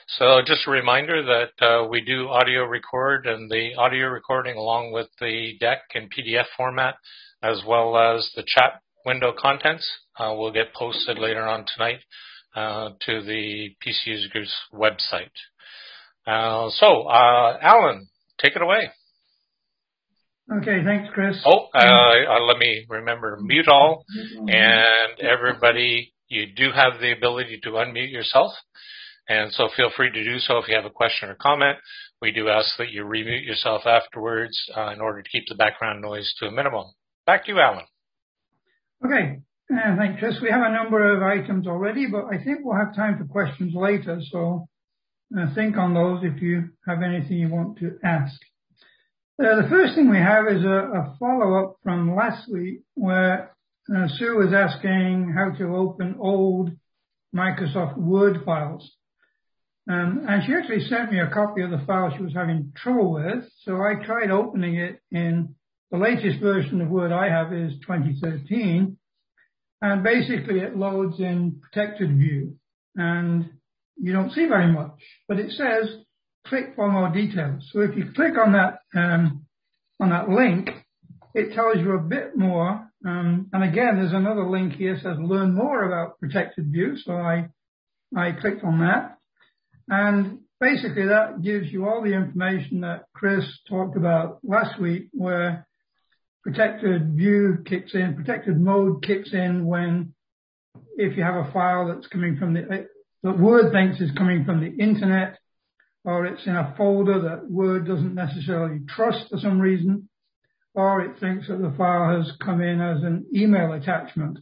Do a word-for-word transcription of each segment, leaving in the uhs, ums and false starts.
So just a reminder that uh, we do audio record, and the audio recording along with the deck in P D F format, as well as the chat window contents, uh, will get posted later on tonight uh, to the P C Users website. Uh, so, uh, Alan, take it away. Okay, thanks, Chris. Oh, uh, uh, let me remember to mute all, and everybody, you do have the ability to unmute yourself. And so feel free to do so if you have a question or comment. We do ask that you remute yourself afterwards uh, in order to keep the background noise to a minimum. Back to you, Alan. Okay, uh, thanks, Chris. We have a number of items already, but I think we'll have time for questions later. So uh, think on those if you have anything you want to ask. Uh, the first thing we have is a, a follow-up from last week where uh, Sue was asking how to open old Microsoft Word files. Um, and she actually sent me a copy of the file she was having trouble with. So I tried opening it in the latest version of Word I have is twenty thirteen. And basically it loads in protected view. And you don't see very much. But it says, click for more details. So if you click on that, um, on that link, it tells you a bit more. Um, and again, there's another link here that says learn more about protected view. So I, I clicked on that. And basically that gives you all the information that Chris talked about last week, where protected view kicks in, protected mode kicks in when, if you have a file that's coming from the, that Word thinks is coming from the internet, or it's in a folder that Word doesn't necessarily trust for some reason, or it thinks that the file has come in as an email attachment.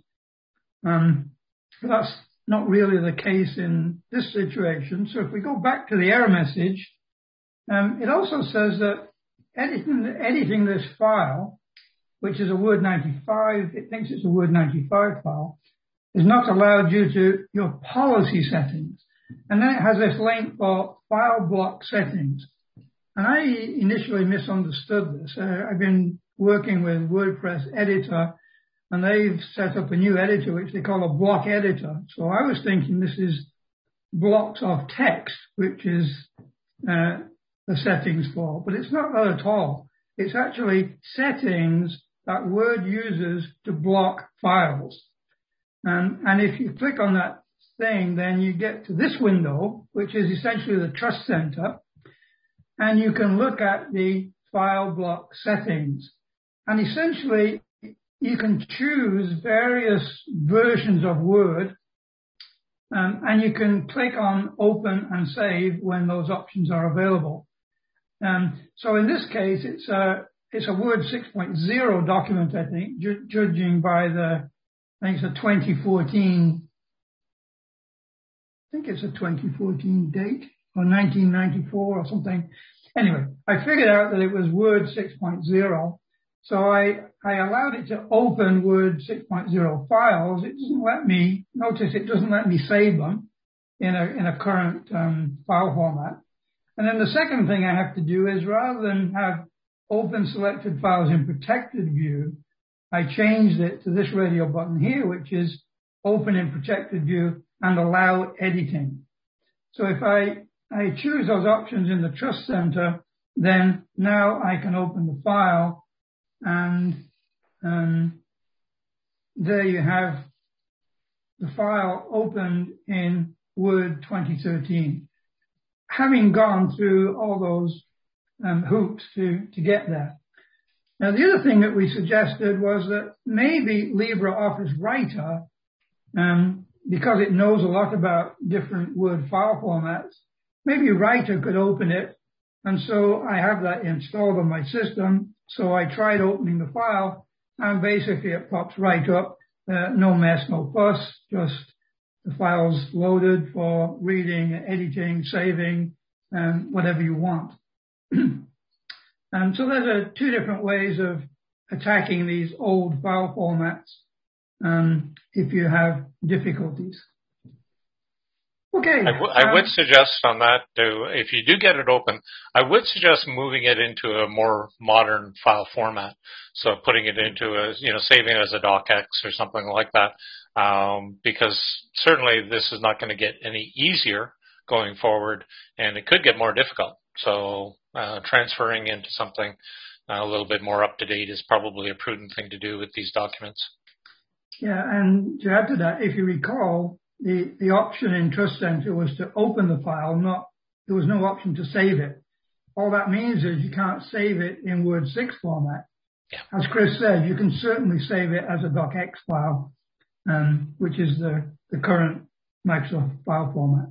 Um, that's not really the case in this situation. So if we go back to the error message, um, it also says that editing, editing this file, which is a Word ninety-five, it thinks it's a Word ninety-five file, is not allowed due to your policy settings. And then it has this link for file block settings. And I initially misunderstood this. Uh, I've been working with WordPress editor, and they've set up a new editor, which they call a block editor. So I was thinking this is blocks of text, which is uh, the settings for, but it's not that at all. It's actually settings that Word uses to block files. Um, and if you click on that thing, then you get to this window, which is essentially the Trust Center, and you can look at the file block settings. And essentially, you can choose various versions of Word, um, and you can click on Open and Save when those options are available. Um, so in this case, it's a it's a Word six point oh document, I think, ju- judging by the, I think it's a twenty fourteen. I think it's a twenty fourteen date, or nineteen ninety-four or something. Anyway, I figured out that it was Word six point oh. So I, I allowed it to open Word six point oh files. It doesn't let me, notice it doesn't let me save them in a, in a current um, file format. And then the second thing I have to do is, rather than have open selected files in protected view, I changed it to this radio button here, which is open in protected view and allow editing. So if I, I choose those options in the Trust Center, then now I can open the file, and um, there you have the file opened in Word twenty thirteen, having gone through all those um, hoops to, to get there. Now, the other thing that we suggested was that maybe LibreOffice Writer, um, because it knows a lot about different Word file formats, maybe Writer could open it. And so I have that installed on my system. So I tried opening the file, and basically it pops right up. Uh, no mess, no fuss, just the file's loaded for reading, editing, saving, um, whatever you want. And so there's uh, two different ways of attacking these old file formats um, if you have difficulties. Okay. I, w- I would suggest on that, too, if you do get it open, I would suggest moving it into a more modern file format. So putting it into a, you know, saving it as a docx or something like that, um, because certainly this is not going to get any easier going forward, and it could get more difficult. So uh, transferring into something uh, a little bit more up to date is probably a prudent thing to do with these documents. Yeah, and to add to that, if you recall, the, the option in Trust Center was to open the file, not, there was no option to save it. All that means is you can't save it in Word six format. Yeah. As Chris said, you can certainly save it as a docx file, um, which is the, the current Microsoft file format.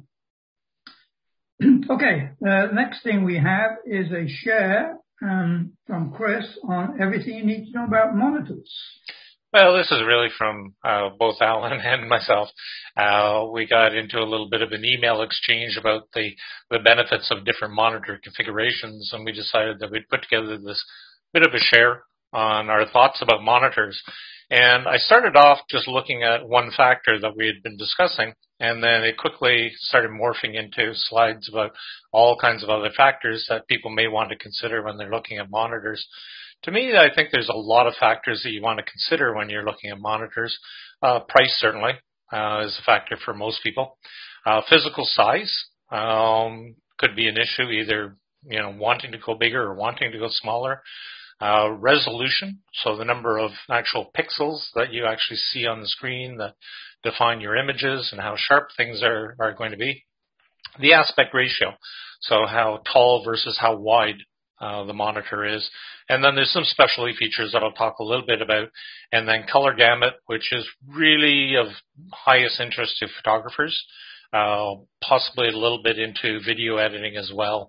Okay, the uh, next thing we have is a share um, from Chris on everything you need to know about monitors. Well, this is really from uh, both Alan and myself. Uh, we got into a little bit of an email exchange about the, the benefits of different monitor configurations, and we decided that we'd put together this bit of a share on our thoughts about monitors. And I started off just looking at one factor that we had been discussing, and then it quickly started morphing into slides about all kinds of other factors that people may want to consider when they're looking at monitors. To me, I think there's a lot of factors that you want to consider when you're looking at monitors. Uh, price certainly uh, is a factor for most people. Uh, physical size um, could be an issue, either you know wanting to go bigger or wanting to go smaller. Uh, resolution, so the number of actual pixels that you actually see on the screen that define your images and how sharp things are, are going to be. The aspect ratio, so how tall versus how wide Uh, the monitor is. And then there's some specialty features that I'll talk a little bit about. And then color gamut, which is really of highest interest to photographers, uh, possibly a little bit into video editing as well.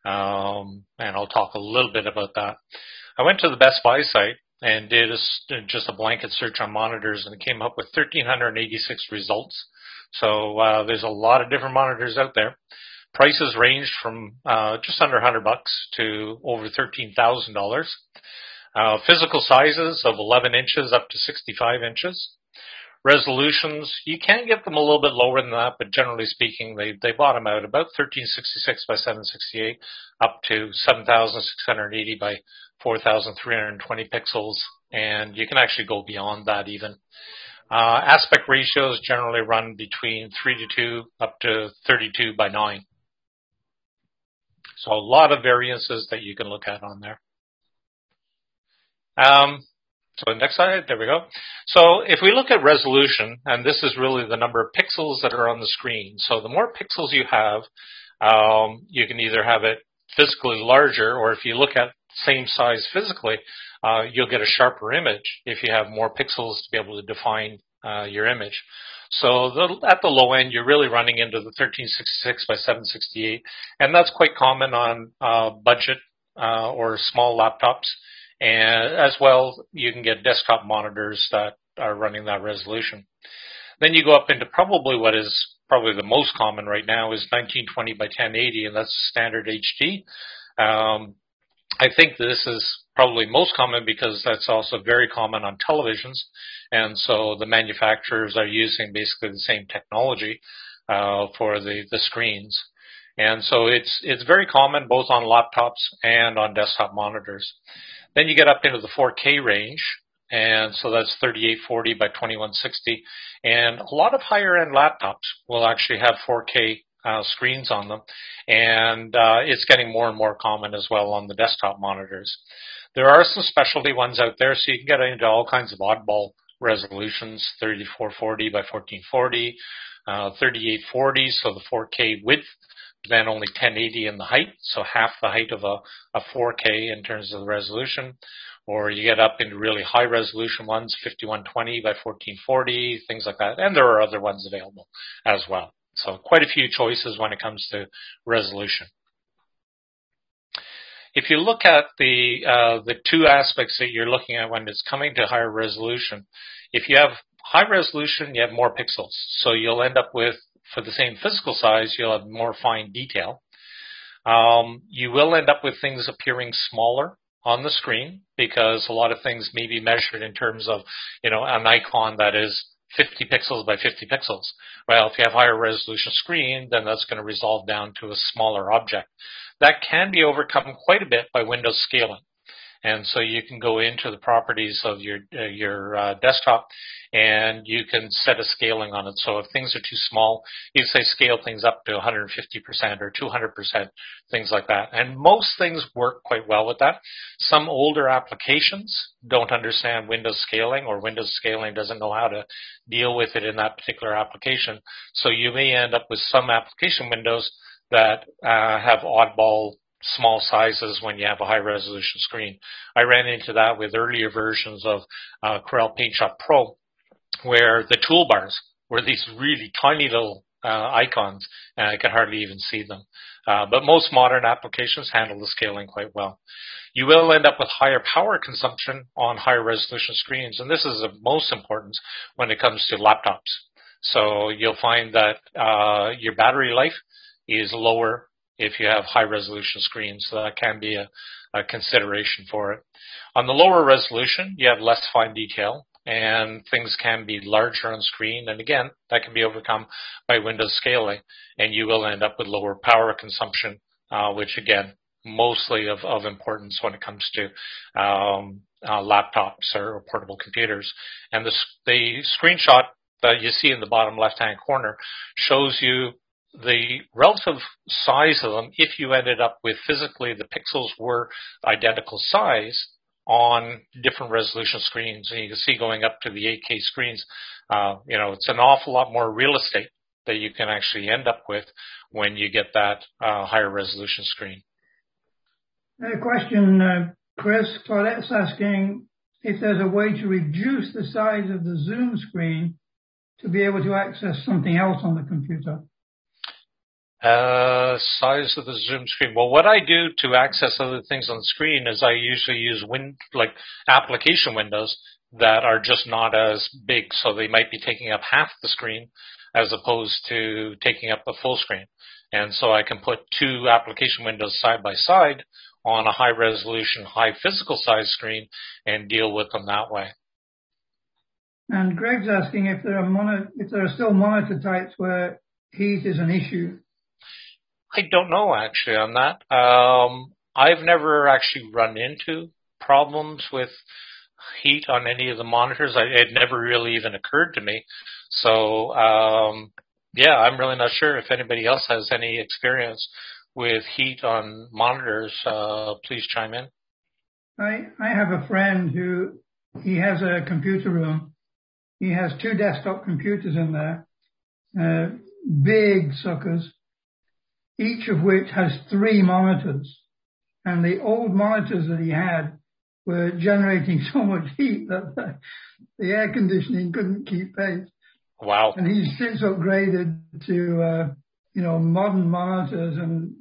Um, and I'll talk a little bit about that. I went to the Best Buy site and did a, just a blanket search on monitors, and it came up with one thousand three hundred eighty-six results. So uh, there's a lot of different monitors out there. Prices ranged from uh, just under one hundred bucks to over thirteen thousand dollars. Uh, physical sizes of eleven inches up to sixty-five inches. Resolutions, you can get them a little bit lower than that, but generally speaking, they, they bottom out about thirteen sixty-six by seven sixty-eight up to seven thousand six hundred eighty by four thousand three hundred twenty pixels, and you can actually go beyond that even. Uh, aspect ratios generally run between three to two up to thirty-two by nine. So a lot of variances that you can look at on there. Um, so next slide, there we go. So if we look at resolution, and this is really the number of pixels that are on the screen. So the more pixels you have, um, you can either have it physically larger, or if you look at same size physically, uh, you'll get a sharper image if you have more pixels to be able to define uh, your image. So the, at the low end, you're really running into the thirteen sixty-six by seven sixty-eight, and that's quite common on uh, budget uh, or small laptops. And as well, you can get desktop monitors that are running that resolution. Then you go up into probably what is probably the most common right now is nineteen twenty by ten eighty, and that's standard H D. Um, I think this is probably most common because that's also very common on televisions, and so the manufacturers are using basically the same technology uh, for the, the screens. And so it's it's very common both on laptops and on desktop monitors. Then you get up into the four K range, and so that's thirty-eight forty by twenty-one sixty, and a lot of higher-end laptops will actually have four K Uh, screens on them, and uh, it's getting more and more common as well on the desktop monitors. There are some specialty ones out there, so you can get into all kinds of oddball resolutions, thirty-four forty by fourteen forty, uh, thirty-eight forty, so the four K width, then only ten eighty in the height, so half the height of a, a four K in terms of the resolution. Or you get up into really high resolution ones, fifty-one twenty by fourteen forty, things like that, and there are other ones available as well. So quite a few choices when it comes to resolution. If you look at the uh, the two aspects that you're looking at when it's coming to higher resolution, if you have high resolution, you have more pixels. So you'll end up with, for the same physical size, you'll have more fine detail. Um, you will end up with things appearing smaller on the screen because a lot of things may be measured in terms of, you know, an icon that is fifty pixels by fifty pixels. Well, if you have higher resolution screen, then that's going to resolve down to a smaller object. That can be overcome quite a bit by Windows scaling. And so you can go into the properties of your uh, your uh, desktop, and you can set a scaling on it. So if things are too small, you can say scale things up to one hundred fifty percent or two hundred percent, things like that. And most things work quite well with that. Some older applications don't understand Windows scaling, or Windows scaling doesn't know how to deal with it in that particular application. So you may end up with some application windows that uh, have oddball small sizes when you have a high resolution screen. I ran into that with earlier versions of uh, Corel PaintShop Pro, where the toolbars were these really tiny little uh, icons, and I could hardly even see them. Uh, but most modern applications handle the scaling quite well. You will end up with higher power consumption on higher resolution screens, and this is of most importance when it comes to laptops. So you'll find that uh, your battery life is lower if you have high resolution screens, so that can be a, a consideration for it. On the lower resolution, you have less fine detail, and things can be larger on screen, and again, that can be overcome by Windows scaling, and you will end up with lower power consumption, uh, which again, mostly of, of importance when it comes to um, uh, laptops or portable computers. And the, the screenshot that you see in the bottom left-hand corner shows you the relative size of them if you ended up with physically the pixels were identical size on different resolution screens. And you can see going up to the eight K screens, uh, you know, it's an awful lot more real estate that you can actually end up with when you get that uh, higher resolution screen. A question, uh, Chris, Claudette's asking if there's a way to reduce the size of the Zoom screen to be able to access something else on the computer. Uh, size of the Zoom screen. Well, what I do to access other things on the screen is I usually use win like application windows that are just not as big, so they might be taking up half the screen as opposed to taking up the full screen. And so I can put two application windows side by side on a high resolution, high physical size screen and deal with them that way. And Greg's asking if there are mono if there are still monitor types where heat is an issue. I don't know actually on that. Um, I've never actually run into problems with heat on any of the monitors. I, it never really even occurred to me. So, um, yeah, I'm really not sure if anybody else has any experience with heat on monitors. Uh, please chime in. I, I have a friend who, he has a computer room. He has two desktop computers in there, uh, big suckers, each of which has three monitors. And the old monitors that he had were generating so much heat that the, the air conditioning couldn't keep pace. Wow. And he's since upgraded to, uh, you know, modern monitors and,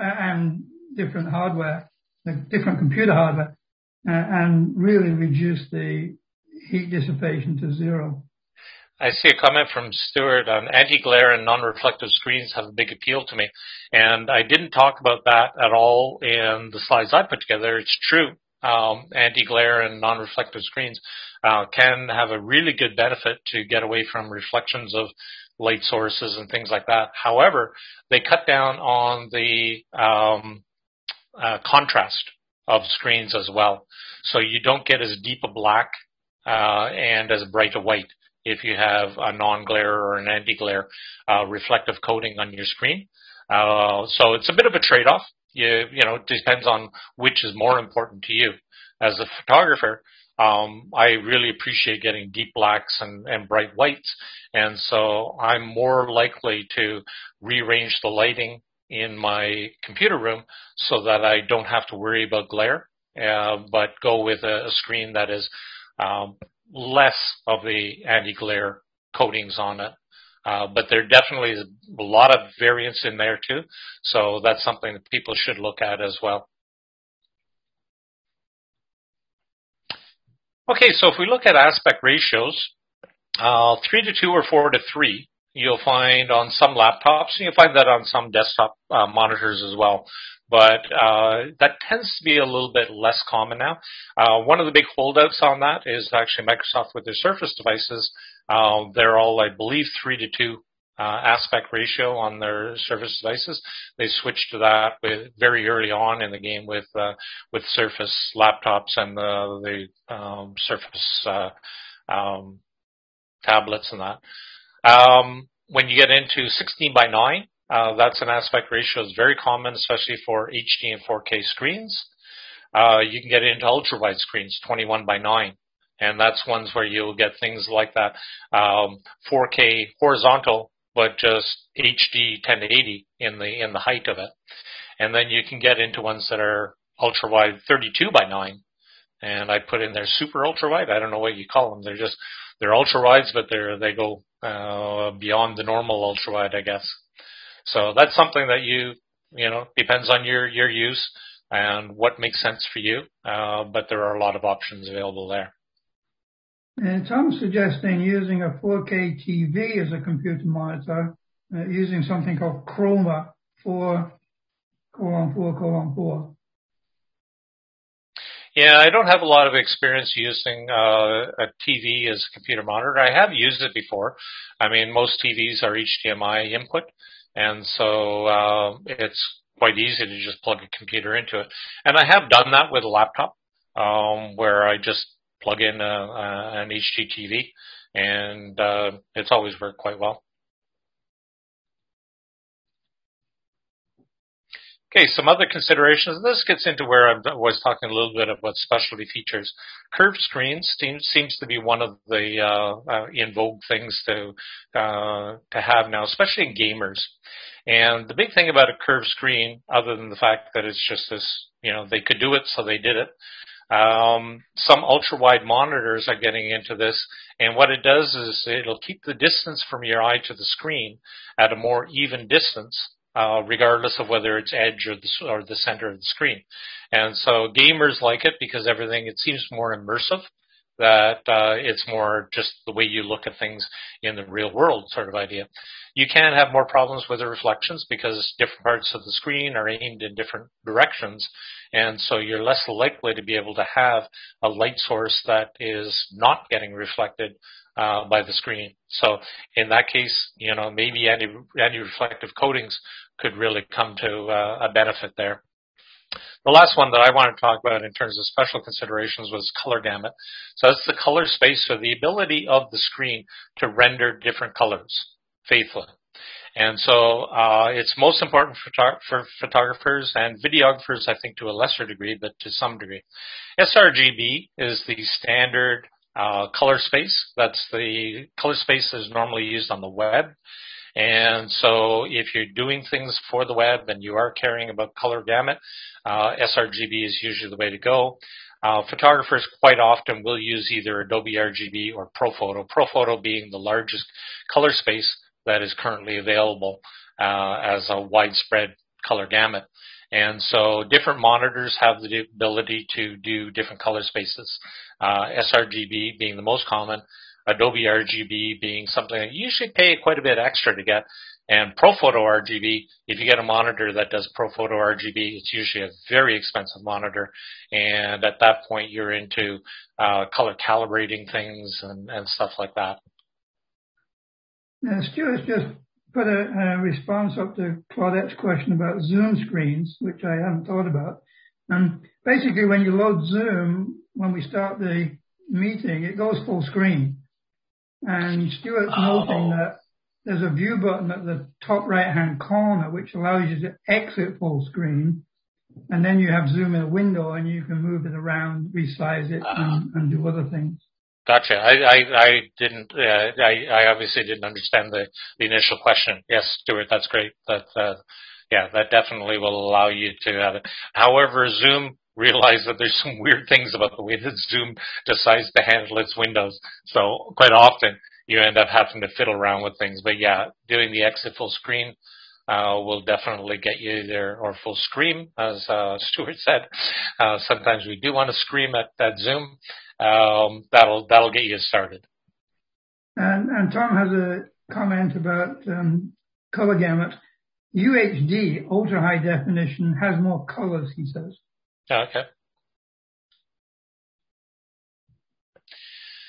and different hardware, different computer hardware, uh, and really reduced the heat dissipation to zero. I see a comment from Stuart on anti-glare and non-reflective screens have a big appeal to me. And I didn't talk about that at all in the slides I put together. It's true. Um, anti-glare and non-reflective screens uh, can have a really good benefit to get away from reflections of light sources and things like that. However, they cut down on the um, uh, contrast of screens as well. So you don't get as deep a black uh, and as bright a white if you have a non-glare or an anti-glare uh, reflective coating on your screen. Uh, so it's a bit of a trade-off. You, you know, it depends on which is more important to you. As a photographer, um, I really appreciate getting deep blacks and, and bright whites. And so I'm more likely to rearrange the lighting in my computer room so that I don't have to worry about glare, uh, but go with a, a screen that is um, less of the anti-glare coatings on it. Uh, but there definitely is a lot of variance in there too. So that's something that people should look at as well. Okay, so if we look at aspect ratios, uh, three to two or four to three, you'll find on some laptops, and you'll find that on some desktop uh, monitors as well. But uh, that tends to be a little bit less common now. Uh, one of the big holdouts on that is actually Microsoft with their Surface devices. Uh, they're all, I believe, three to two uh, aspect ratio on their Surface devices. They switched to that with, very early on in the game with uh, with Surface laptops and the, the um, Surface uh, um, tablets and that. Um, when you get into sixteen by nine, uh, that's an aspect ratio that's very common, especially for H D and four K screens. Uh, you can get into ultra-wide screens, twenty-one by nine. And that's ones where you'll get things like that, um, four K horizontal, but just H D ten eighty in the in the height of it. And then you can get into ones that are ultra-wide thirty-two by nine. And I put in there super ultra-wide. I don't know what you call them. They're just, they're ultra-wides, but they're, they go uh, beyond the normal ultra-wide, I guess. So that's something that you, you know, depends on your, your use and what makes sense for you. Uh, but there are a lot of options available there. And Tom's suggesting using a four K T V as a computer monitor, uh, using something called Chroma four colon four colon four. Yeah, I don't have a lot of experience using uh, a T V as a computer monitor. I have used it before. I mean, most T Vs are H D M I input, and so uh, it's quite easy to just plug a computer into it. And I have done that with a laptop, um, where I just plug in a, a, an H D T V, and uh, it's always worked quite well. Okay, some other considerations. This gets into where I was talking a little bit about specialty features. Curved screens seems, seems to be one of the uh, uh, in vogue things to uh, to have now, especially in gamers. And the big thing about a curved screen, other than the fact that it's just this, you know, they could do it, so they did it. Um, some ultra-wide monitors are getting into this, and what it does is it'll keep the distance from your eye to the screen at a more even distance. Uh, regardless of whether it's edge or the, or the center of the screen. And so gamers like it because everything, it seems more immersive, that uh, it's more just the way you look at things in the real world sort of idea. You can have more problems with the reflections because different parts of the screen are aimed in different directions, and so you're less likely to be able to have a light source that is not getting reflected Uh, by the screen. So in that case, you know, maybe anti, anti-reflective coatings could really come to uh, a benefit there. The last one that I want to talk about in terms of special considerations was color gamut. So that's the color space, or the ability of the screen to render different colors faithfully. And so uh, it's most important for, for photographers and videographers, I think, to a lesser degree, but to some degree. S R G B is the standard Uh, color space. That's the color space that is normally used on the web. And so if you're doing things for the web and you are caring about color gamut, uh, S R G B is usually the way to go. Uh, photographers quite often will use either Adobe R G B or ProPhoto, ProPhoto being the largest color space that is currently available uh, as a widespread color gamut. And so different monitors have the ability to do different color spaces. Uh, S R G B being the most common, Adobe R G B being something that you usually pay quite a bit extra to get, and ProPhoto R G B, if you get a monitor that does ProPhoto R G B, it's usually a very expensive monitor, and at that point you're into uh, color calibrating things and, and stuff like that. Now, Stuart's just put a, a response up to Claudette's question about Zoom screens, which I haven't thought about. And basically, when you load Zoom, when we start the meeting, it goes full screen. And Stuart's oh. noting that there's a view button at the top right-hand corner, which allows you to exit full screen. And then you have Zoom in a window, and you can move it around, resize it, uh. and, and do other things. Gotcha. I, I, I didn't, uh, I, I obviously didn't understand the, the initial question. Yes, Stuart, that's great. That, uh, yeah, that definitely will allow you to have it. However, Zoom realized that there's some weird things about the way that Zoom decides to handle its windows. So quite often you end up having to fiddle around with things. But yeah, doing the exit full screen, uh, will definitely get you there, or full screen, as, uh, Stuart said. Uh, sometimes we do want to scream at, at Zoom. Um, that'll that'll get you started. And, and Tom has a comment about um, color gamut. U H D, ultra high definition, has more colors, he says. Okay.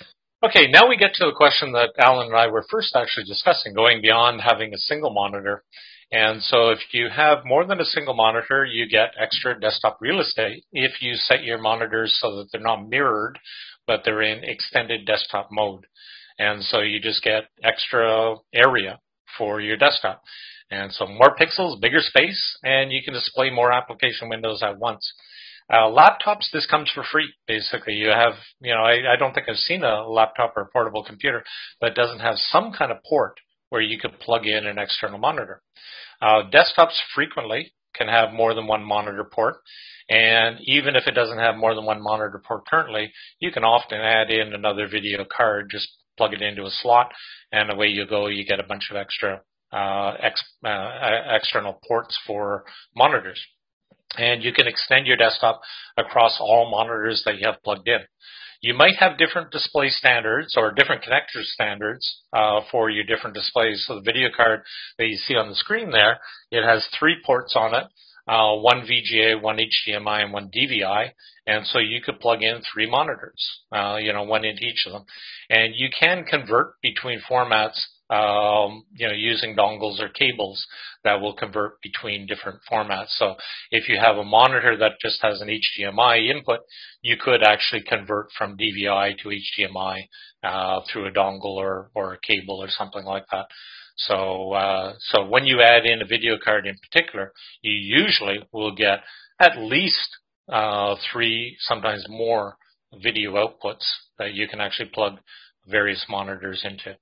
Okay, now we get to the question that Alan and I were first actually discussing, going beyond having a single monitor. And so if you have more than a single monitor, you get extra desktop real estate if you set your monitors so that they're not mirrored, but they're in extended desktop mode. And so you just get extra area for your desktop. And so more pixels, bigger space, and you can display more application windows at once. Uh, laptops, this comes for free, basically. You have, you know, I, I don't think I've seen a laptop or a portable computer that doesn't have some kind of port where you could plug in an external monitor. Uh, desktops frequently can have more than one monitor port, and even if it doesn't have more than one monitor port currently, you can often add in another video card, just plug it into a slot, and away you go. You get a bunch of extra uh, ex, uh, external ports for monitors. And you can extend your desktop across all monitors that you have plugged in. You might have different display standards or different connector standards uh, for your different displays. So the video card that you see on the screen there, it has three ports on it, uh, one V G A, one H D M I, and one D V I. And so you could plug in three monitors, uh, you know, one into each of them. And you can convert between formats, um, you know, using dongles or cables that will convert between different formats. So if you have a monitor that just has an H D M I input, you could actually convert from D V I to H D M I uh, through a dongle or, or a cable or something like that. So, uh, so when you add in a video card in particular, you usually will get at least uh, three, sometimes more video outputs that you can actually plug various monitors into.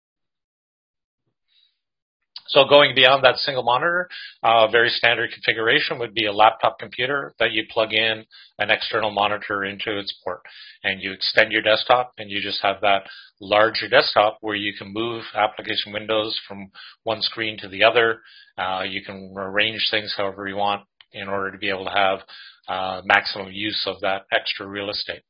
So going beyond that single monitor, a uh, very standard configuration would be a laptop computer that you plug in an external monitor into its port. And you extend your desktop, and you just have that larger desktop where you can move application windows from one screen to the other. Uh, you can arrange things however you want in order to be able to have uh, maximum use of that extra real estate.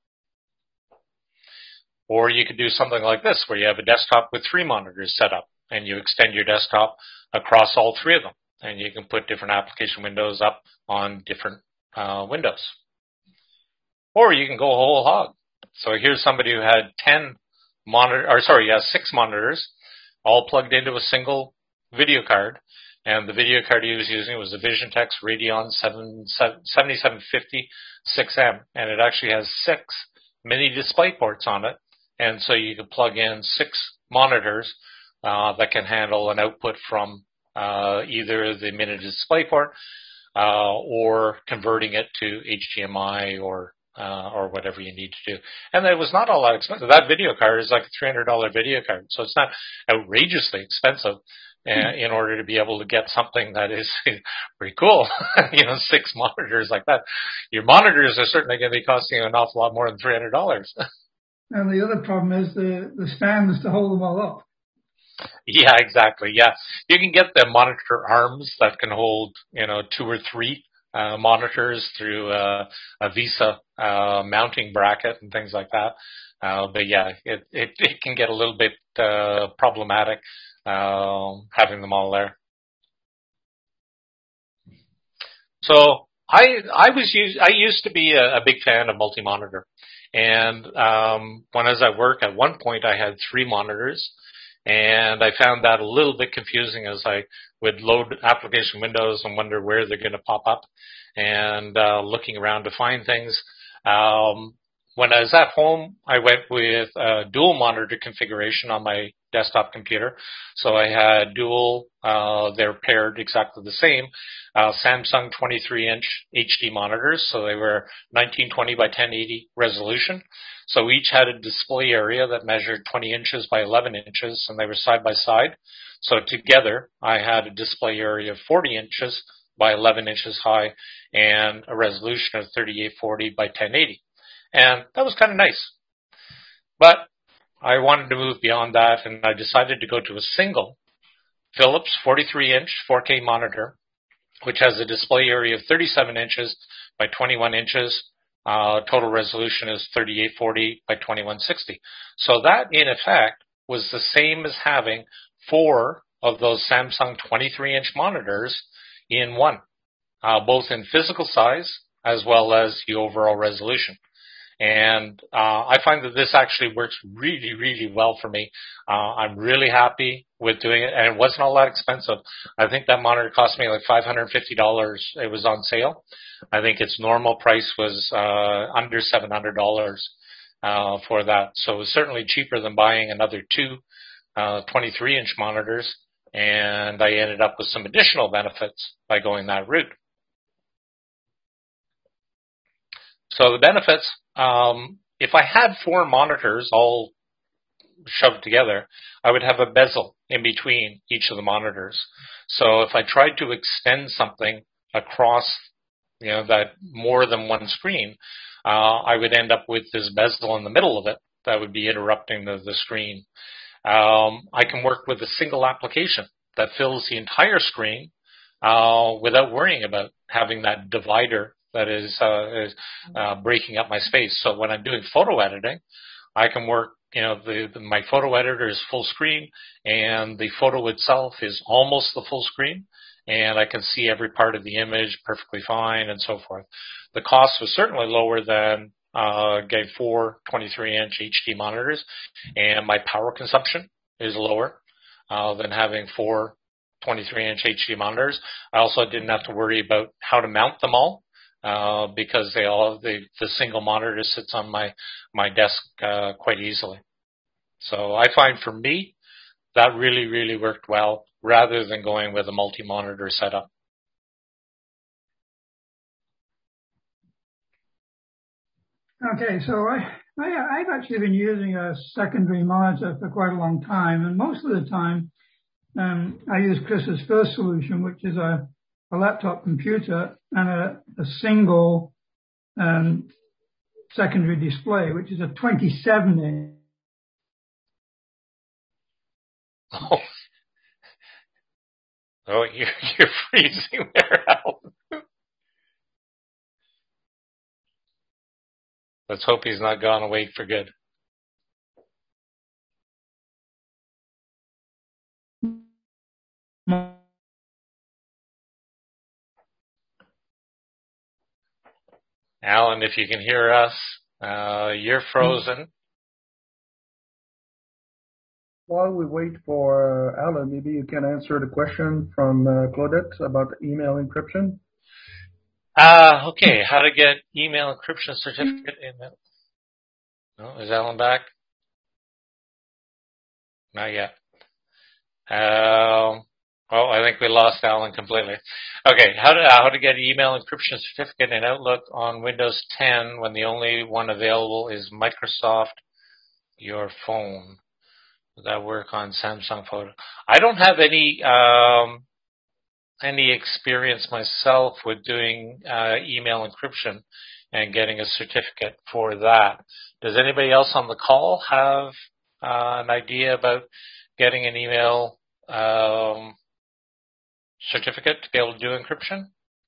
Or you could do something like this, where you have a desktop with three monitors set up, and you extend your desktop across all three of them. And you can put different application windows up on different uh, windows. Or you can go whole hog. So here's somebody who had ten monitor, or sorry, yeah, six monitors, all plugged into a single video card. And the video card he was using was a VisionTex Radeon seventy-seven fifty six M. And it actually has six mini display ports on it. And so you could plug in six monitors Uh, that can handle an output from uh, either the mini display port uh, or converting it to H D M I or uh, or whatever you need to do. And it was not all that expensive. That video card is like a three hundred dollar video card, so it's not outrageously expensive uh, in order to be able to get something that is pretty cool. You know, six monitors like that. Your monitors are certainly going to be costing you an awful lot more than three hundred dollars. And the other problem is the, the stands to hold them all up. Yeah, exactly. Yeah. You can get the monitor arms that can hold, you know, two or three uh, monitors through uh, a VESA uh, mounting bracket and things like that. Uh, but yeah, it, it, it can get a little bit uh, problematic uh, having them all there. So I I was used I used to be a, a big fan of multi-monitor, and um, when I was at work, at one point I had three monitors. And I found that a little bit confusing as I would load application windows and wonder where they're going to pop up, and uh, looking around to find things. Um, when I was at home, I went with a dual monitor configuration on my desktop computer. So I had dual, uh, they're paired exactly the same, uh, Samsung twenty-three inch H D monitors. So they were nineteen twenty by ten eighty resolution. So each had a display area that measured twenty inches by eleven inches, and they were side by side. So together, I had a display area of forty inches by eleven inches high and a resolution of thirty-eight forty by ten eighty. And that was kind of nice. But I wanted to move beyond that, and I decided to go to a single Philips forty-three inch four K monitor, which has a display area of thirty-seven inches by twenty-one inches. Uh, total resolution is thirty-eight forty by twenty-one sixty. So that, in effect, was the same as having four of those Samsung twenty-three inch monitors in one, uh, both in physical size as well as the overall resolution. And uh, I find that this actually works really, really well for me. Uh, I'm really happy with doing it, and it wasn't all that expensive. I think that monitor cost me like five hundred fifty dollars. It was on sale. I think its normal price was uh, under seven hundred dollars uh, for that. So it was certainly cheaper than buying another two uh, twenty-three inch monitors, and I ended up with some additional benefits by going that route. So the benefits, um, if I had four monitors all shoved together, I would have a bezel in between each of the monitors. So if I tried to extend something across, you know, that more than one screen, uh, I would end up with this bezel in the middle of it that would be interrupting the, the screen. Um, I can work with a single application that fills the entire screen uh, without worrying about having that divider that is, uh, is uh, breaking up my space. So when I'm doing photo editing, I can work, you know, the, the, my photo editor is full screen, and the photo itself is almost the full screen, and I can see every part of the image perfectly fine and so forth. The cost was certainly lower than uh, getting four twenty-three inch H D monitors, and my power consumption is lower uh, than having four twenty-three inch H D monitors. I also didn't have to worry about how to mount them all. Uh, because they all the, the single monitor sits on my my desk uh, quite easily. So I find for me that really really worked well, rather than going with a multi-monitor setup. Okay, so I, I I've actually been using a secondary monitor for quite a long time, and most of the time um, I use Chris's first solution, which is a a laptop computer and a, a single um, secondary display, which is a twenty-seven inch. Oh, oh you're, you're freezing there, Alan. Let's hope he's not gone away for good. Alan, if you can hear us, uh, you're frozen. While we wait for uh, Alan, maybe you can answer the question from uh, Claudette about email encryption. Uh, okay, how to get email encryption certificate in that? No, is Alan back? Not yet. Um, well, I think we lost Alan completely. Okay, how to, how to get email encryption certificate in Outlook on Windows ten when the only one available is Microsoft Your Phone. Does that work on Samsung Photo? I don't have any um, any experience myself with doing uh, email encryption and getting a certificate for that. Does anybody else on the call have uh, an idea about getting an email um, certificate to be able to do encryption?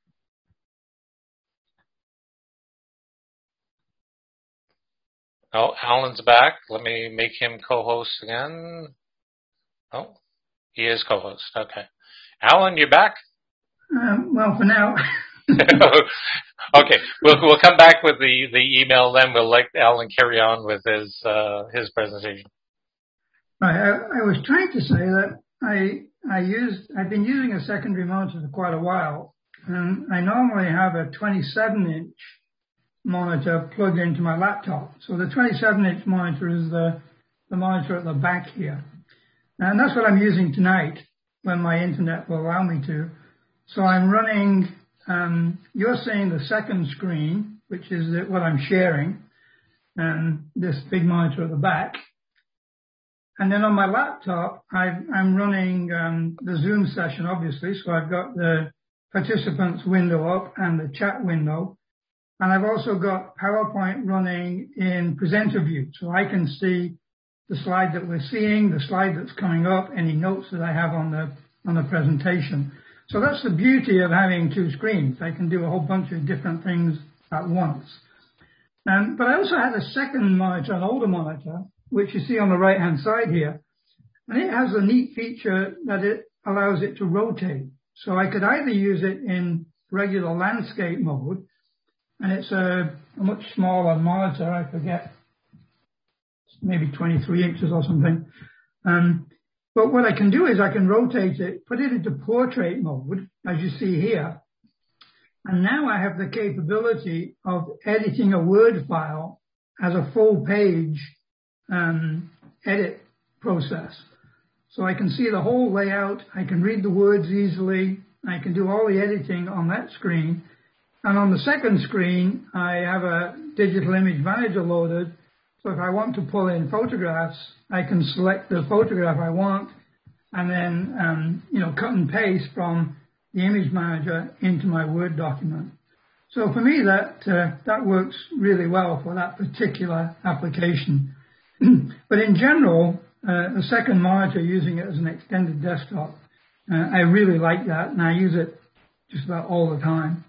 Oh, Alan's back. Let me make him co-host again. Oh, he is co-host. Okay. Alan, you back? Um, well, for now. Okay, we'll we'll come back with the, the email. Then we'll let Alan carry on with his uh, his presentation. Right. I, I was trying to say that I I used I've been using a secondary monitor for quite a while, and I normally have a twenty-seven inch monitor plugged into my laptop. So the twenty-seven inch monitor is the the monitor at the back here, and that's what I'm using tonight when my internet will allow me to. So I'm running. Um, you're seeing the second screen, which is the, what I'm sharing, and this big monitor at the back. And then on my laptop, I've, I'm running um, the Zoom session, obviously. So I've got the participants window up and the chat window. And I've also got PowerPoint running in presenter view. So I can see the slide that we're seeing, the slide that's coming up, any notes that I have on the on the presentation. So that's the beauty of having two screens. I can do a whole bunch of different things at once. Um, but I also had a second monitor, an older monitor, which you see on the right-hand side here. And it has a neat feature that it allows it to rotate. So I could either use it in regular landscape mode, and it's a, a much smaller monitor. I forget, maybe twenty-three inches or something. Um, but what I can do is I can rotate it, put it into portrait mode, as you see here. And now I have the capability of editing a Word file as a full page um, edit process. So I can see the whole layout. I can read the words easily. I can do all the editing on that screen. And on the second screen, I have a digital image manager loaded. So if I want to pull in photographs, I can select the photograph I want and then, um, you know, cut and paste from the image manager into my Word document. So for me, that uh, that works really well for that particular application. But in general, uh, the second monitor, using it as an extended desktop, uh, I really like that, and I use it just about all the time.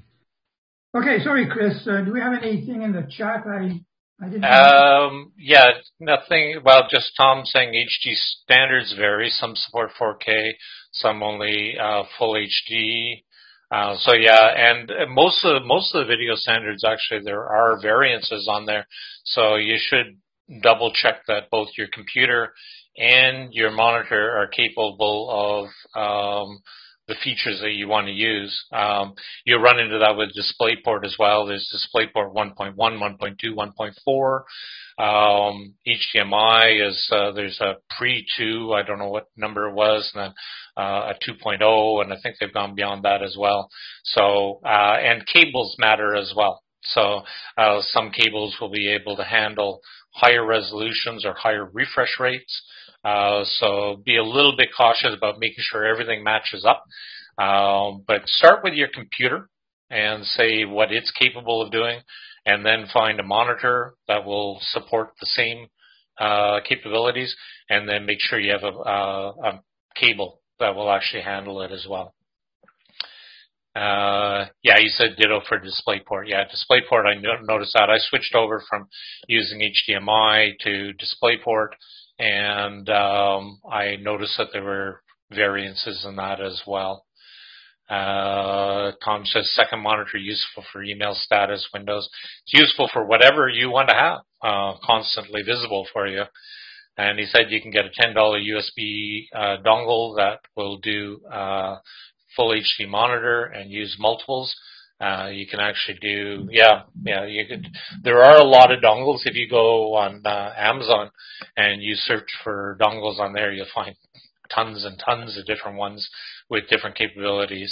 Okay, sorry, Chris. Uh, do we have anything in the chat? I I didn't. Um, yeah, nothing. Well, just Tom saying H D standards vary. Some support four K, some only uh, full H D. Uh, so yeah, and most of most of the video standards, actually, there are variances on there. So you should double check that both your computer and your monitor are capable of um, the features that you want to use. Um, you'll run into that with DisplayPort as well. There's DisplayPort one point one, one point two, one point four. Um, H D M I is, uh, there's a pre two, I don't know what number it was, and then uh, a two point oh, and I think they've gone beyond that as well. So, uh, and cables matter as well. So uh, some cables will be able to handle higher resolutions or higher refresh rates. Uh, so be a little bit cautious about making sure everything matches up. Um, but start with your computer and say what it's capable of doing, and then find a monitor that will support the same uh, capabilities, and then make sure you have a, a, a cable that will actually handle it as well. Uh, yeah, you said ditto for DisplayPort. Yeah, DisplayPort, I noticed that. I switched over from using H D M I to DisplayPort, and um, I noticed that there were variances in that as well. Uh, Tom says second monitor useful for email status windows. It's useful for whatever you want to have uh, constantly visible for you. And he said you can get a ten dollar U S B uh, dongle that will do uh, full H D monitor and use multiples. Uh, you can actually do, yeah, yeah, you could, there are a lot of dongles. If you go on uh, Amazon and you search for dongles on there, you'll find tons and tons of different ones with different capabilities.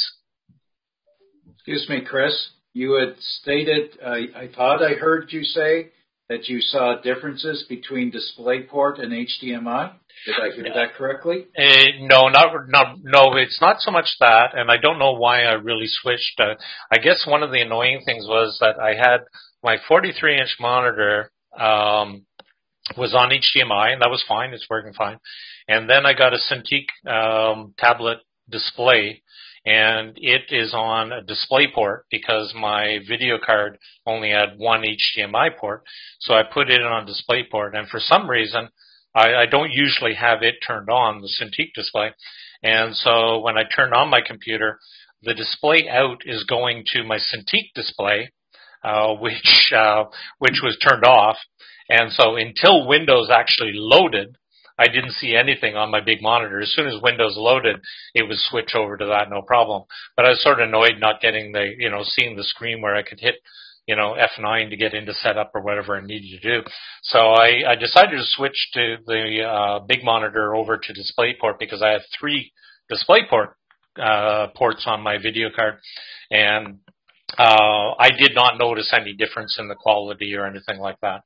Excuse me, Chris. You had stated, uh, I thought I heard you say that you saw differences between DisplayPort and H D M I. Did I hear that correctly? Uh, no, not, not, no, it's not so much that, and I don't know why I really switched. Uh, I guess one of the annoying things was that I had my forty-three inch monitor um, was on H D M I, and that was fine. It's working fine. And then I got a Cintiq um, tablet display, and it is on a DisplayPort because my video card only had one H D M I port. So I put it on DisplayPort, and for some reason, I, I don't usually have it turned on, the Cintiq display. And so when I turn on my computer, the display out is going to my Cintiq display, uh, which uh, which was turned off. And so until Windows actually loaded, I didn't see anything on my big monitor. As soon as Windows loaded, it would switch over to that, no problem. But I was sort of annoyed not getting the, you know, seeing the screen where I could hit, you know, F nine to get into setup or whatever I needed to do. So I, I decided to switch to the uh, big monitor over to DisplayPort because I have three DisplayPort uh, ports on my video card, and uh, I did not notice any difference in the quality or anything like that.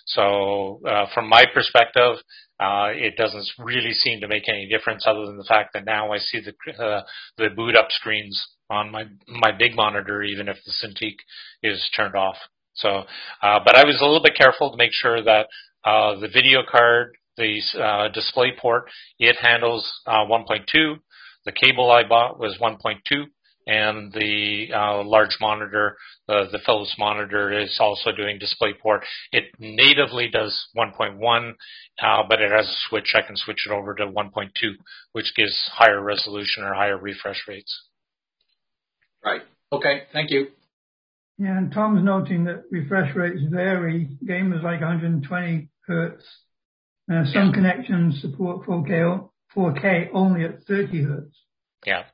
So uh, from my perspective, uh, it doesn't really seem to make any difference other than the fact that now I see the uh, the boot up screens on my my big monitor, even if the Cintiq is turned off. So, uh, but I was a little bit careful to make sure that uh, the video card, the uh, DisplayPort, it handles uh, one point two. The cable I bought was one point two. And the uh, large monitor, uh, the Philips monitor, is also doing DisplayPort. It natively does one point one, uh, but it has a switch. I can switch it over to one point two, which gives higher resolution or higher refresh rates. Right. Okay. Thank you. Yeah, and Tom's noting that refresh rates vary. Gamers like one hundred twenty hertz. Uh, some yeah. connections support four K, four K only at thirty hertz. Yeah.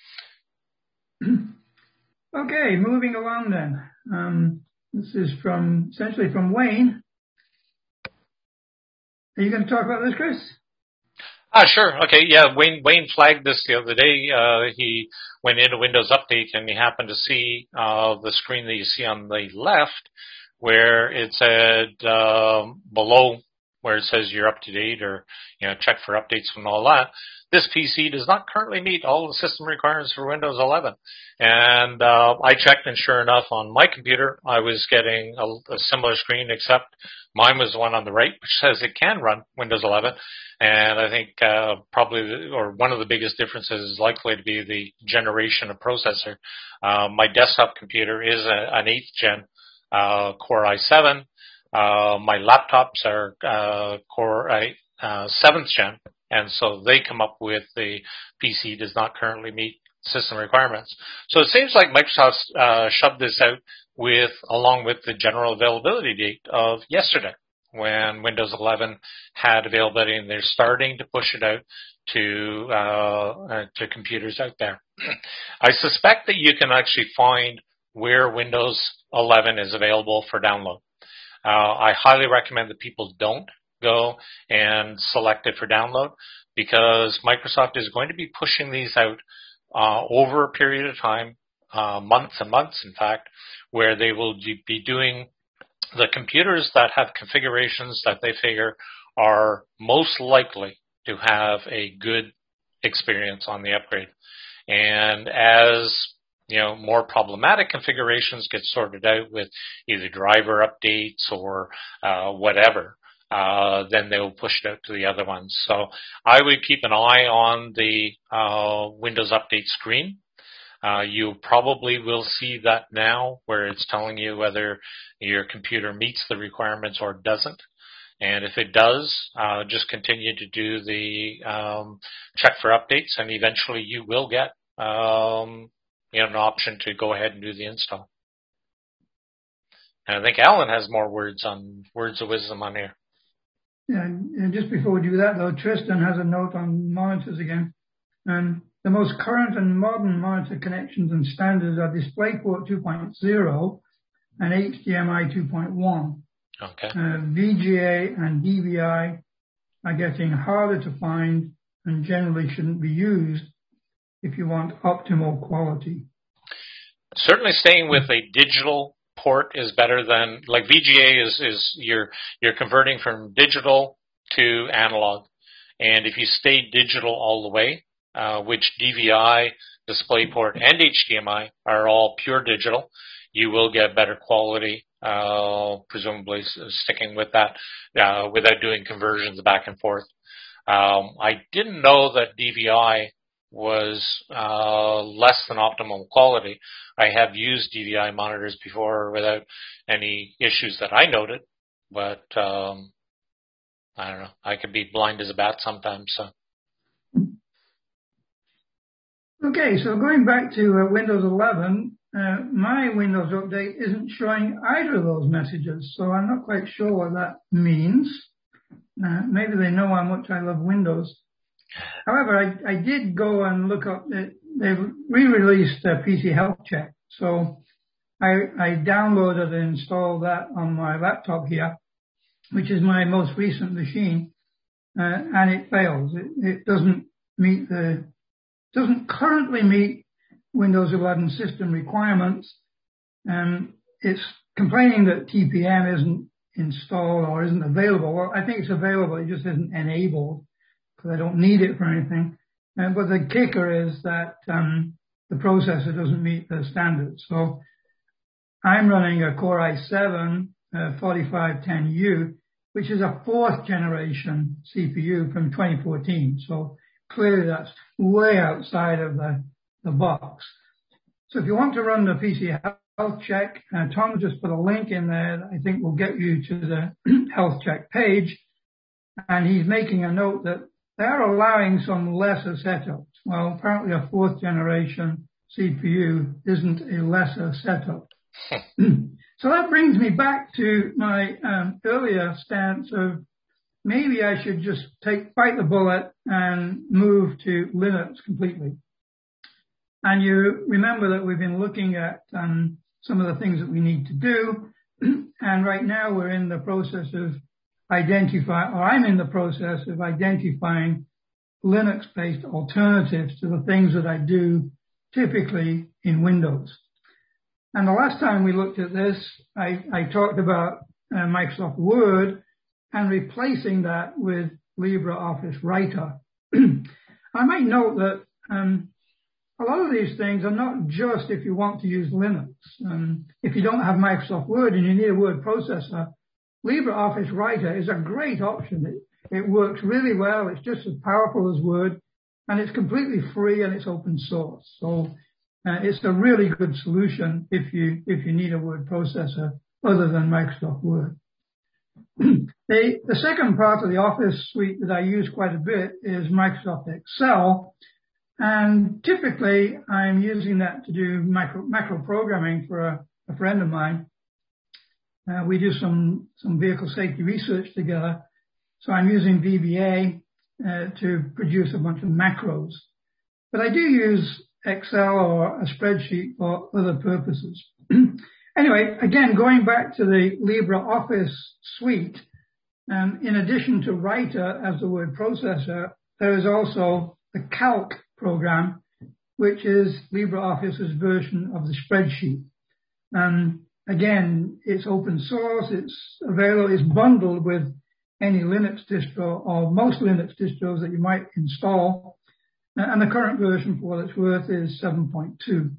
Okay, moving along then. Um, this is from, essentially from Wayne. Are you going to talk about this, Chris? Ah, sure. Okay, yeah, Wayne Wayne flagged this the other day. Uh, he went into Windows Update and he happened to see uh, the screen that you see on the left where it said um, below where it says you're up to date or, you know, check for updates and all that. This P C does not currently meet all the system requirements for Windows eleven. And uh, I checked, and sure enough, on my computer, I was getting a, a similar screen, except mine was the one on the right, which says it can run Windows eleven. And I think uh, probably, the, or one of the biggest differences is likely to be the generation of processor. Uh, my desktop computer is a, an eighth gen uh, Core i seven. Uh, my laptops are uh, Core i uh, seventh gen. And so they come up with the P C does not currently meet system requirements. So it seems like Microsoft uh, shoved this out with, along with the general availability date of yesterday, when Windows eleven had availability, and they're starting to push it out to uh, uh, to computers out there. I suspect that you can actually find where Windows eleven is available for download. Uh, I highly recommend that people don't go and select it for download, because Microsoft is going to be pushing these out uh, over a period of time, uh, months and months, in fact, where they will be doing the computers that have configurations that they figure are most likely to have a good experience on the upgrade. And as you know, more problematic configurations get sorted out with either driver updates or uh, whatever, uh, then they will push it out to the other ones. So I would keep an eye on the uh, Windows Update screen. Uh, you probably will see that now, where it's telling you whether your computer meets the requirements or doesn't. And if it does, uh, just continue to do the um, check for updates, and eventually you will get um, you know, an option to go ahead and do the install. And I think Alan has more words on words of wisdom on here. Yeah, and just before we do that, though, Tristan has a note on monitors again. And the most current and modern monitor connections and standards are DisplayPort two point oh and H D M I two point one. Okay. Uh, V G A and D V I are getting harder to find and generally shouldn't be used if you want optimal quality. Certainly staying with a digital port is better than, like V G A is, is you're, you're converting from digital to analog. And if you stay digital all the way, uh, which D V I, DisplayPort, and H D M I are all pure digital, you will get better quality, uh, presumably sticking with that, uh, without doing conversions back and forth. Um, I didn't know that D V I was uh, less than optimal quality. I have used D V I monitors before without any issues that I noted, but um, I don't know. I could be blind as a bat sometimes. So. Okay, so going back to uh, Windows eleven, uh, my Windows Update isn't showing either of those messages, so I'm not quite sure what that means. Uh, maybe they know how much I love Windows. However, I, I did go and look up, the, they've re-released uh, P C Health Check. So I, I downloaded and installed that on my laptop here, which is my most recent machine, uh, and it fails. It, it doesn't meet the, doesn't currently meet Windows eleven system requirements. Um, it's complaining that T P M isn't installed or isn't available. Well, I think it's available, it just isn't enabled, because I don't need it for anything. Uh, but the kicker is that um, the processor doesn't meet the standards. So I'm running a Core i seven uh, forty-five ten U, which is a fourth generation C P U from twenty fourteen. So clearly that's way outside of the, the box. So if you want to run the P C Health Check, uh, Tom just put a link in there that I think will get you to the Health Check page. And he's making a note that they're allowing some lesser setups. Well, apparently a fourth generation C P U isn't a lesser setup. So that brings me back to my um, earlier stance of maybe I should just take bite the bullet and move to Linux completely. And you remember that we've been looking at um, some of the things that we need to do. And right now we're in the process of identifying, or I'm in the process of identifying Linux-based alternatives to the things that I do typically in Windows. And the last time we looked at this, I, I talked about uh, Microsoft Word and replacing that with LibreOffice Writer. I might note that um, a lot of these things are not just if you want to use Linux. Um, if you don't have Microsoft Word and you need a word processor, LibreOffice Writer is a great option. It, it works really well. It's just as powerful as Word, and it's completely free and it's open source. So uh, it's a really good solution if you if you need a word processor other than Microsoft Word. the, the second part of the Office suite that I use quite a bit is Microsoft Excel. And typically, I'm using that to do macro, macro programming for a, a friend of mine. Uh, we do some, some vehicle safety research together. So I'm using V B A uh, to produce a bunch of macros. But I do use Excel or a spreadsheet for other purposes. Anyway, again, going back to the LibreOffice suite, um, in addition to Writer as the word processor, there is also the Calc program, which is LibreOffice's version of the spreadsheet. Um, again, it's open source, it's available, it's bundled with any Linux distro or most Linux distros that you might install. And the current version, for what it's worth, is seven point two.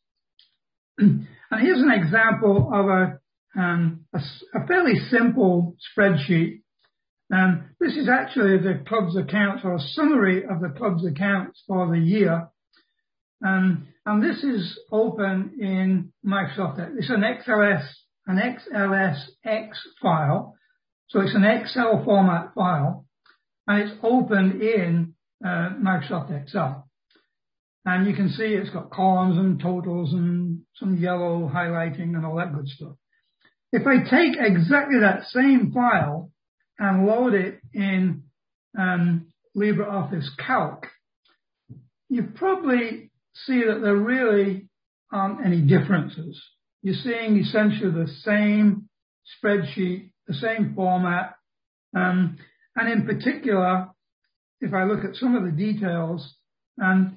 And here's an example of a, um, a, a fairly simple spreadsheet. Um, this is actually the club's accounts, or a summary of the club's accounts for the year. Um, and this is open in Microsoft. It's an X L S, an X L S X file. So it's an Excel format file, and it's open in uh, Microsoft Excel. And you can see it's got columns and totals and some yellow highlighting and all that good stuff. If I take exactly that same file and load it in um, LibreOffice Calc, you probably see that there really aren't any differences. You're seeing essentially the same spreadsheet, the same format, um, and in particular, if I look at some of the details, um,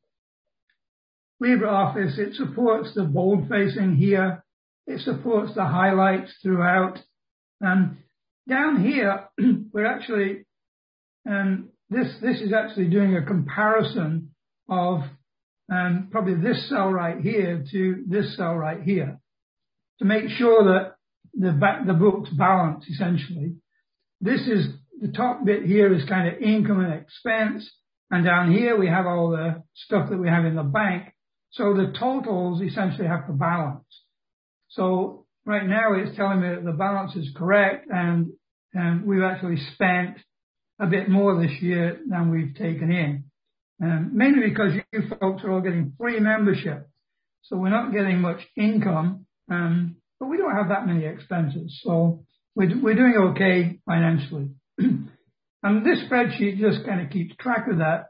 LibreOffice, it supports the bold-facing here. It supports the highlights throughout. Um, down here, we're actually, um, this, this is actually doing a comparison of um, probably this cell right here to this cell right here to make sure that the, back, the book's balanced, essentially. This is, the top bit here is kind of income and expense. And down here, we have all the stuff that we have in the bank. So the totals essentially have to balance. So right now it's telling me that the balance is correct, and, and we've actually spent a bit more this year than we've taken in. Um, mainly because you folks are all getting free membership. So we're not getting much income, um, but we don't have that many expenses. So we're, we're doing okay financially. And this spreadsheet just kind of keeps track of that.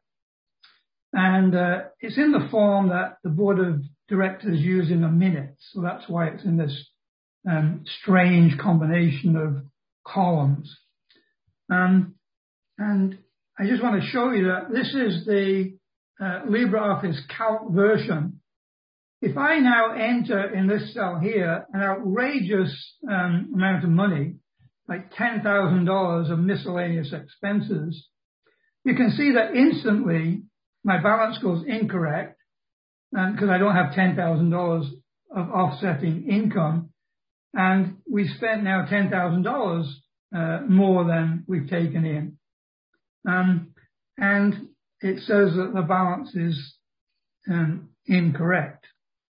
And uh, it's in the form that the board of directors use in the minutes. So that's why it's in this um, strange combination of columns. Um, and I just want to show you that this is the uh, LibreOffice Calc version. If I now enter in this cell here an outrageous um, amount of money, like ten thousand dollars of miscellaneous expenses, you can see that instantly my balance goes incorrect because I don't have ten thousand dollars of offsetting income. And we spent now ten thousand dollars uh, more than we've taken in. Um, and it says that the balance is um, incorrect.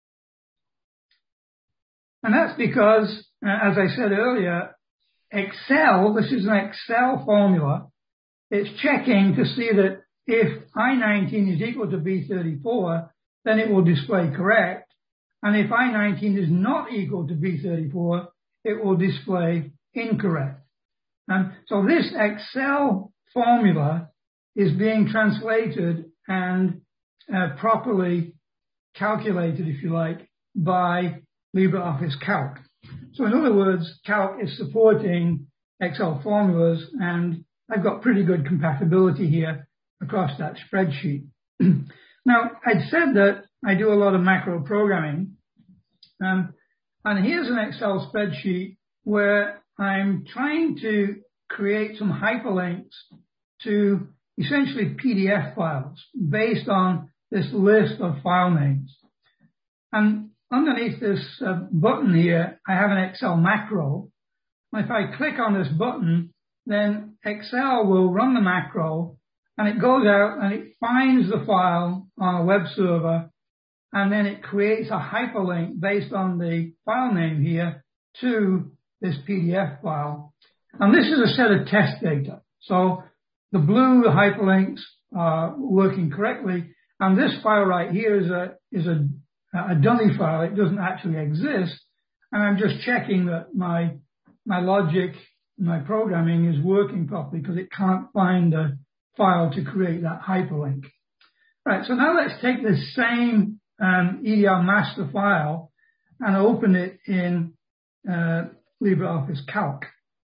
And that's because, uh, as I said earlier, Excel, this is an Excel formula. It's checking to see that if I nineteen is equal to B thirty-four, then it will display correct. And if I nineteen is not equal to B thirty-four, it will display incorrect. And so this Excel formula is being translated and uh, properly calculated, if you like, by LibreOffice Calc. So in other words, Calc is supporting Excel formulas, and I've got pretty good compatibility here across that spreadsheet. Now, I'd said that I do a lot of macro programming, um, and here's an Excel spreadsheet where I'm trying to create some hyperlinks to essentially P D F files based on this list of file names. And underneath this uh, button here, I have an Excel macro. And if I click on this button, then Excel will run the macro, and it goes out and it finds the file on a web server, and then it creates a hyperlink based on the file name here to this P D F file. And this is a set of test data. So the blue hyperlinks are working correctly, and this file right here is a is a, a dummy file. It doesn't actually exist, and I'm just checking that my my logic, my programming is working properly because it can't find a file to create that hyperlink. Right, so now let's take this same um, E D R master file and open it in uh, LibreOffice Calc.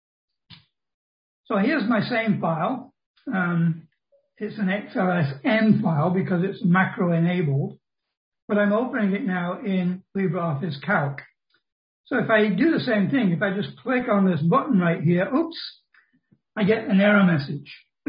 So here's my same file. Um, it's an X L S N file because it's macro enabled, but I'm opening it now in LibreOffice Calc. So if I do the same thing, if I just click on this button right here, oops, I get an error message.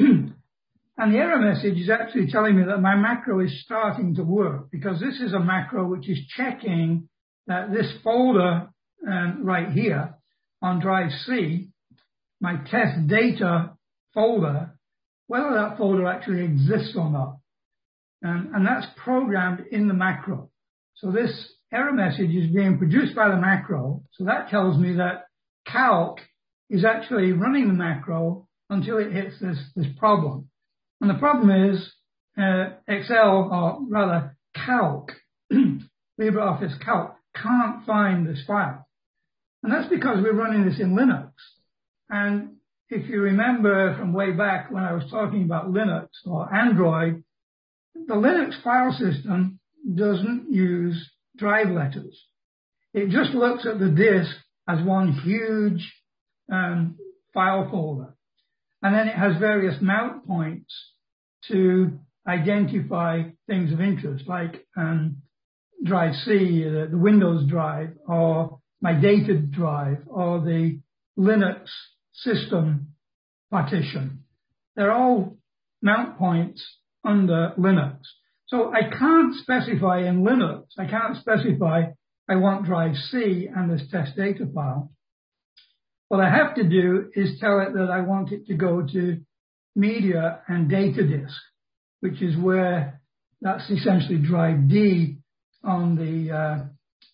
And the error message is actually telling me that my macro is starting to work, because this is a macro which is checking that this folder um, right here on drive C, my test data folder, whether that folder actually exists or not. Um, and that's programmed in the macro. So this error message is being produced by the macro. So that tells me that Calc is actually running the macro until it hits this, this problem. And the problem is uh, Excel, or rather Calc, LibreOffice Calc, can't find this file. And that's because we're running this in Linux. And if you remember from way back when I was talking about Linux or Android, the Linux file system doesn't use drive letters. It just looks at the disk as one huge um, file folder. And then it has various mount points to identify things of interest, like um, drive C, the, the Windows drive, or my data drive, or the Linux system partition. They're all mount points under Linux. So I can't specify in Linux, I can't specify I want drive C and this test data file. What I have to do is tell it that I want it to go to media and data disk, which is where that's essentially drive D on the uh,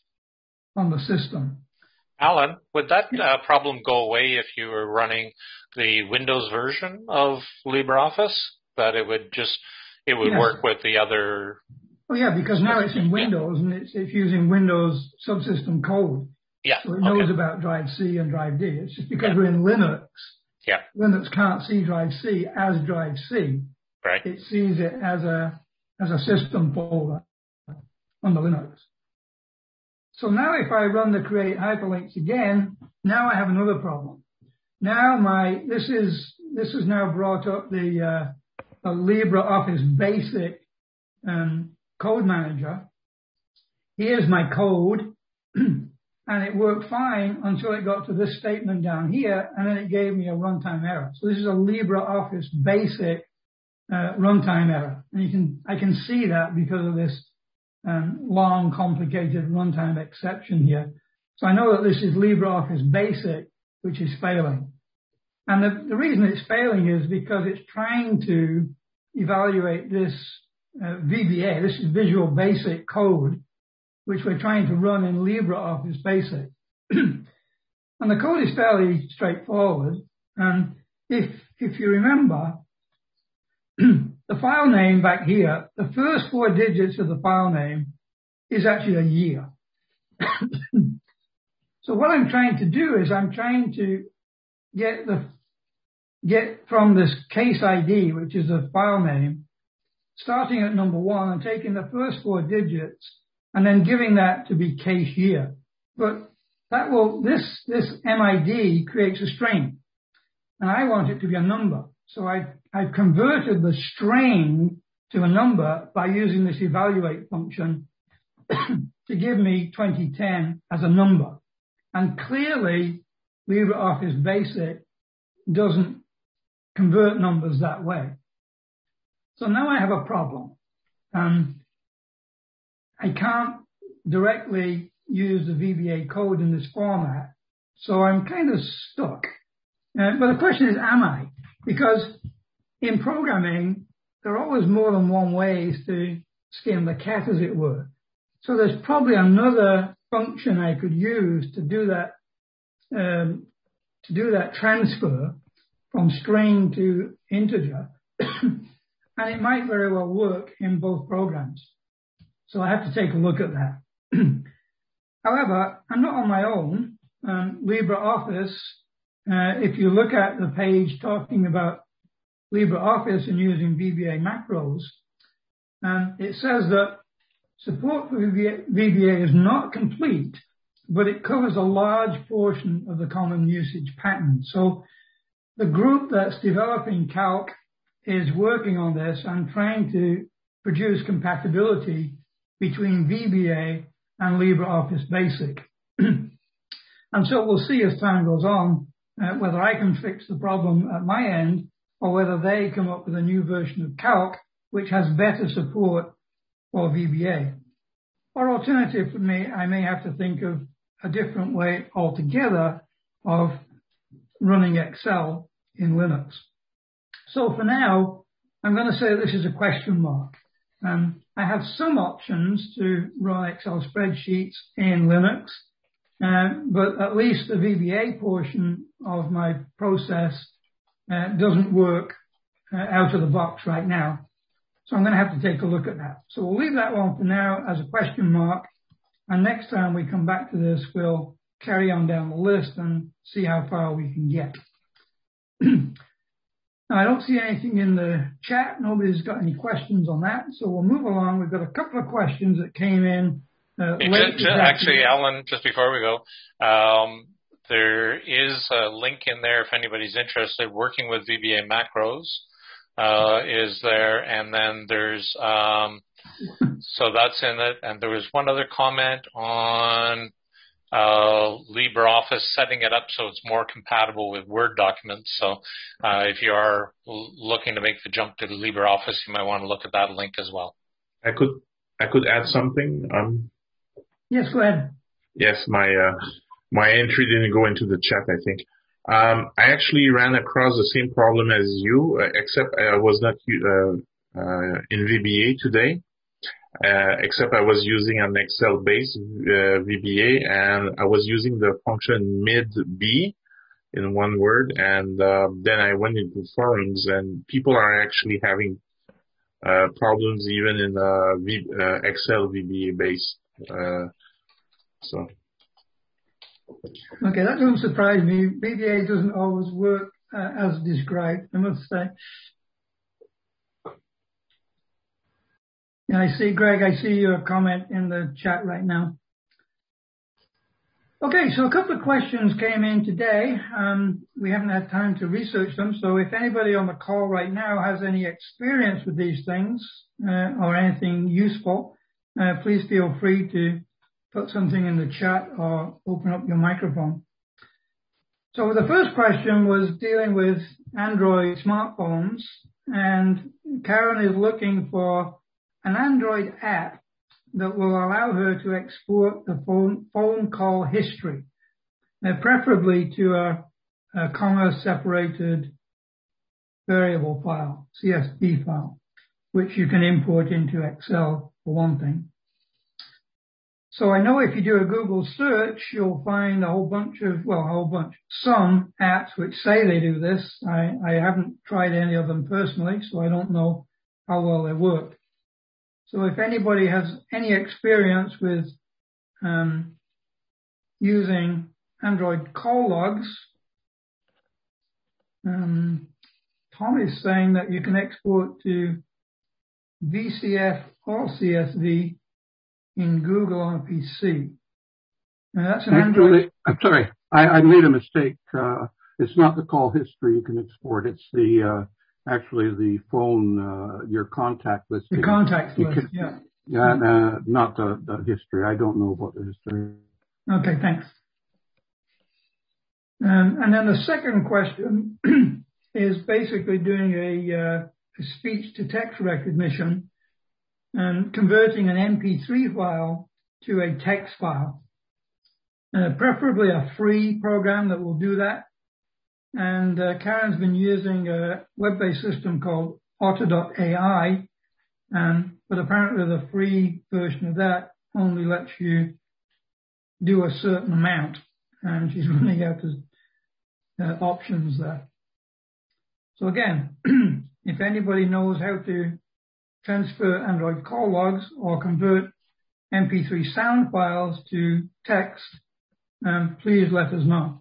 on the system. Alan, would that uh, problem go away if you were running the Windows version of LibreOffice? That it would just it would yes. work with the other. Oh yeah, because now it's in Windows yeah. and it's it's using Windows subsystem code. Yeah. So it knows okay. about drive C and drive D. It's just because yeah. we're in Linux. Yeah. Linux can't see drive C as drive C. Right. It sees it as a as a system folder on the Linux. So now if I run the create hyperlinks again, now I have another problem. Now my this is this has now brought up the uh, the LibreOffice Basic um, code manager. Here's my code. And it worked fine until it got to this statement down here, and then it gave me a runtime error. So this is a LibreOffice Basic uh, runtime error. And you can I can see that because of this um, long, complicated runtime exception here. So I know that this is LibreOffice Basic, which is failing. And the, the reason it's failing is because it's trying to evaluate this uh, V B A, this is Visual Basic code, which we're trying to run in LibreOffice Basic. And the code is fairly straightforward. And if, if you remember, the file name back here, the first four digits of the file name is actually a year. So what I'm trying to do is I'm trying to get the get from this case I D, which is a file name, starting at number one and taking the first four digits and then giving that to be case year. But that will this this M I D creates a string, and I want it to be a number. So I I've converted the string to a number by using this evaluate function to give me twenty ten as a number. And clearly, LibreOffice Basic doesn't convert numbers that way. So now I have a problem. Um, I can't directly use the V B A code in this format, so I'm kind of stuck. Uh, but the question is, am I? Because in programming, there are always more than one ways to skin the cat, as it were. So there's probably another function I could use to do that, um, to do that transfer from string to integer, and it might very well work in both programs. So I have to take a look at that. However, I'm not on my own. Um, LibreOffice, uh, if you look at the page talking about LibreOffice and using V B A macros, um, it says that support for V B A is not complete, but it covers a large portion of the common usage pattern. So the group that's developing Calc is working on this and trying to produce compatibility between V B A and LibreOffice Basic. And so we'll see as time goes on uh, whether I can fix the problem at my end or whether they come up with a new version of Calc which has better support for V B A. Or alternatively, I may have to think of a different way altogether of running Excel in Linux. So for now, I'm going to say this is a question mark. Um, I have some options to run Excel spreadsheets in Linux, uh, but at least the V B A portion of my process uh, doesn't work uh, out of the box right now. So I'm going to have to take a look at that. So we'll leave that one for now as a question mark. And next time we come back to this, we'll carry on down the list and see how far we can get. Now, I don't see anything in the chat. Nobody's got any questions on that. So we'll move along. We've got a couple of questions that came in. Uh, late just, actually, Alan, just before we go, um, there is a link in there if anybody's interested. Working with V B A macros uh, is there, and then there's um, so that's in it. And there was one other comment on uh, LibreOffice setting it up so it's more compatible with Word documents. So uh, if you are l- looking to make the jump to LibreOffice, you might want to look at that link as well. I could I could add something. Um, yes, go ahead. Yes, my uh, my entry didn't go into the chat, I think. Um, I actually ran across the same problem as you, uh, except I was not uh, uh, in V B A today. Uh, except I was using an Excel-based uh, V B A, and I was using the function mid-b in one word, and uh, then I went into forums, and people are actually having uh, problems even in uh, v, uh, Excel V B A-based. Uh, so. Okay, that doesn't surprise me. V B A doesn't always work uh, as described, I must say. Yeah, I see, Greg, I see your comment in the chat right now. Okay, so a couple of questions came in today. Um, we haven't had time to research them, so if anybody on the call right now has any experience with these things uh, or anything useful, uh, please feel free to put something in the chat or open up your microphone. So the first question was dealing with Android smartphones, and Karen is looking for an Android app that will allow her to export the phone, phone call history, uh, preferably to a, a comma-separated variable file, C S V file, which you can import into Excel for one thing. So I know if you do a Google search, you'll find a whole bunch of, well, a whole bunch, some apps which say they do this. I, I haven't tried any of them personally, so I don't know how well they work. So if anybody has any experience with um, using Android call logs. Um, Tom is saying that you can export to V C F or C S V in Google on a P C. Now that's an Actually, Android. I'm sorry, I, I made a mistake. Uh, it's not the call history you can export. It's the uh, actually the phone, uh, your contact list. The contact you list, can, yeah. Yeah, uh, not the, the history. I don't know about the history. Okay, thanks. Um, and then the second question is basically doing a, uh, a speech-to-text recognition and converting an M P three file to a text file. Uh, preferably a free program that will do that. And uh, Karen's been using a web-based system called Otter dot A I, um, but apparently the free version of that only lets you do a certain amount, and she's running out of uh, options there. So again, if anybody knows how to transfer Android call logs or convert M P three sound files to text, um, please let us know.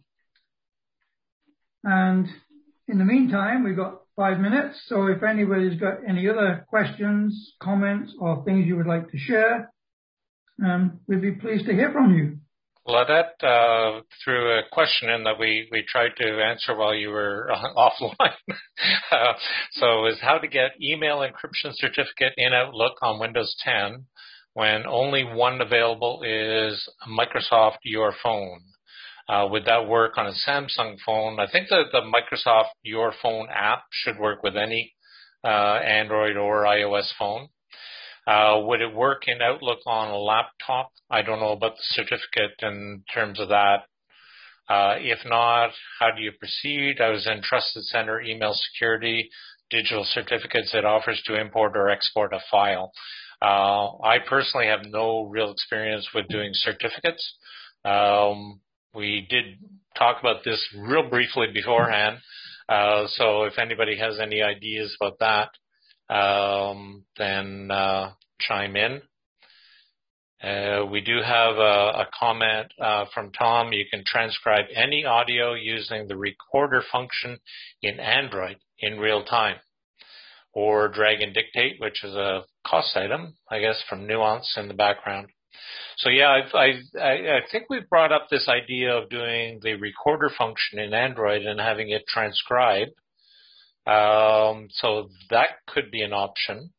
And in the meantime, we've got five minutes, so if anybody's got any other questions, comments, or things you would like to share, um, we'd be pleased to hear from you. Claudette uh, threw a question in that we, we tried to answer while you were offline. uh, so is how to get email encryption certificate in Outlook on Windows ten when only one available is Microsoft Your Phone. Uh, would that work on a Samsung phone? I think that the Microsoft Your Phone app should work with any uh, Android or iOS phone. Uh, would it work in Outlook on a laptop? I don't know about the certificate in terms of that. Uh, if not, how do you proceed? I was in Trusted Center Email Security, digital certificates it offers to import or export a file. Uh, I personally have no real experience with doing certificates. Um, we did talk about this real briefly beforehand. Uh, so if anybody has any ideas about that, Um, then uh, chime in. Uh, we do have a, a comment uh, from Tom. You can transcribe any audio using the recorder function in Android in real time, or drag and dictate, which is a cost item, I guess, from Nuance in the background. So yeah, I've, I, I think we've brought up this idea of doing the recorder function in Android and having it transcribe. Um, so that could be an option.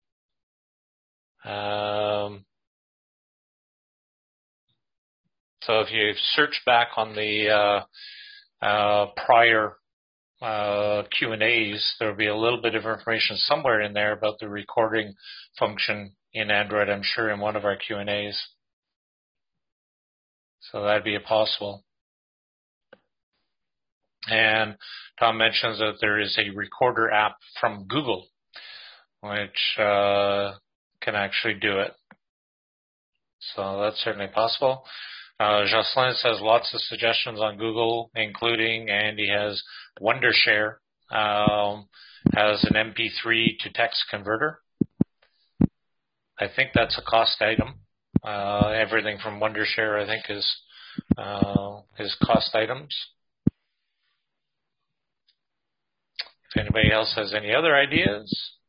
Um, so if you search back on the uh, uh, prior uh, Q and A's, there'll be a little bit of information somewhere in there about the recording function in Android, I'm sure, in one of our Q and A's. So that'd be a possible. And Tom mentions that there is a recorder app from Google, which uh, can actually do it. So that's certainly possible. Uh, Jocelyn says lots of suggestions on Google, including, and he has Wondershare, um, has an M P three to text converter. I think that's a cost item. Uh, everything from Wondershare, I think, is uh, is cost items. If anybody else has any other ideas.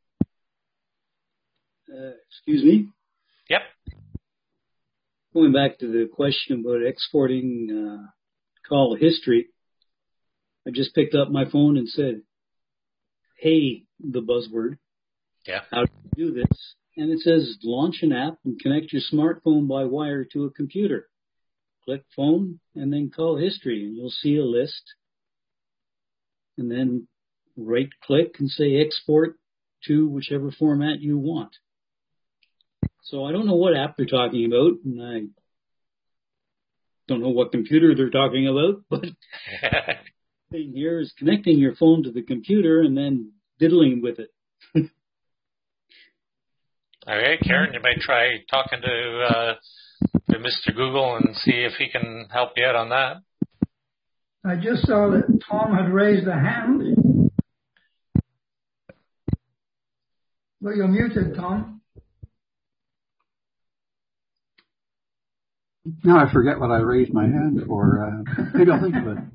Uh, excuse me? Yep. Going back to the question about exporting uh, call history, I just picked up my phone and said, hey, the buzzword. Yeah. How do you do this? And it says launch an app and connect your smartphone by wire to a computer. Click phone and then call history, and you'll see a list. And then right click and say export to whichever format you want. So I don't know what app they're talking about, and I don't know what computer they're talking about, but the thing here is connecting your phone to the computer and then diddling with it. Okay, Karen, you might try talking to, uh, to Mister Google and see if he can help you out on that. I just saw that Tom had raised a hand. Well, you're muted, Tom. Now I forget what I raised my hand for. Uh, maybe I'll think of it.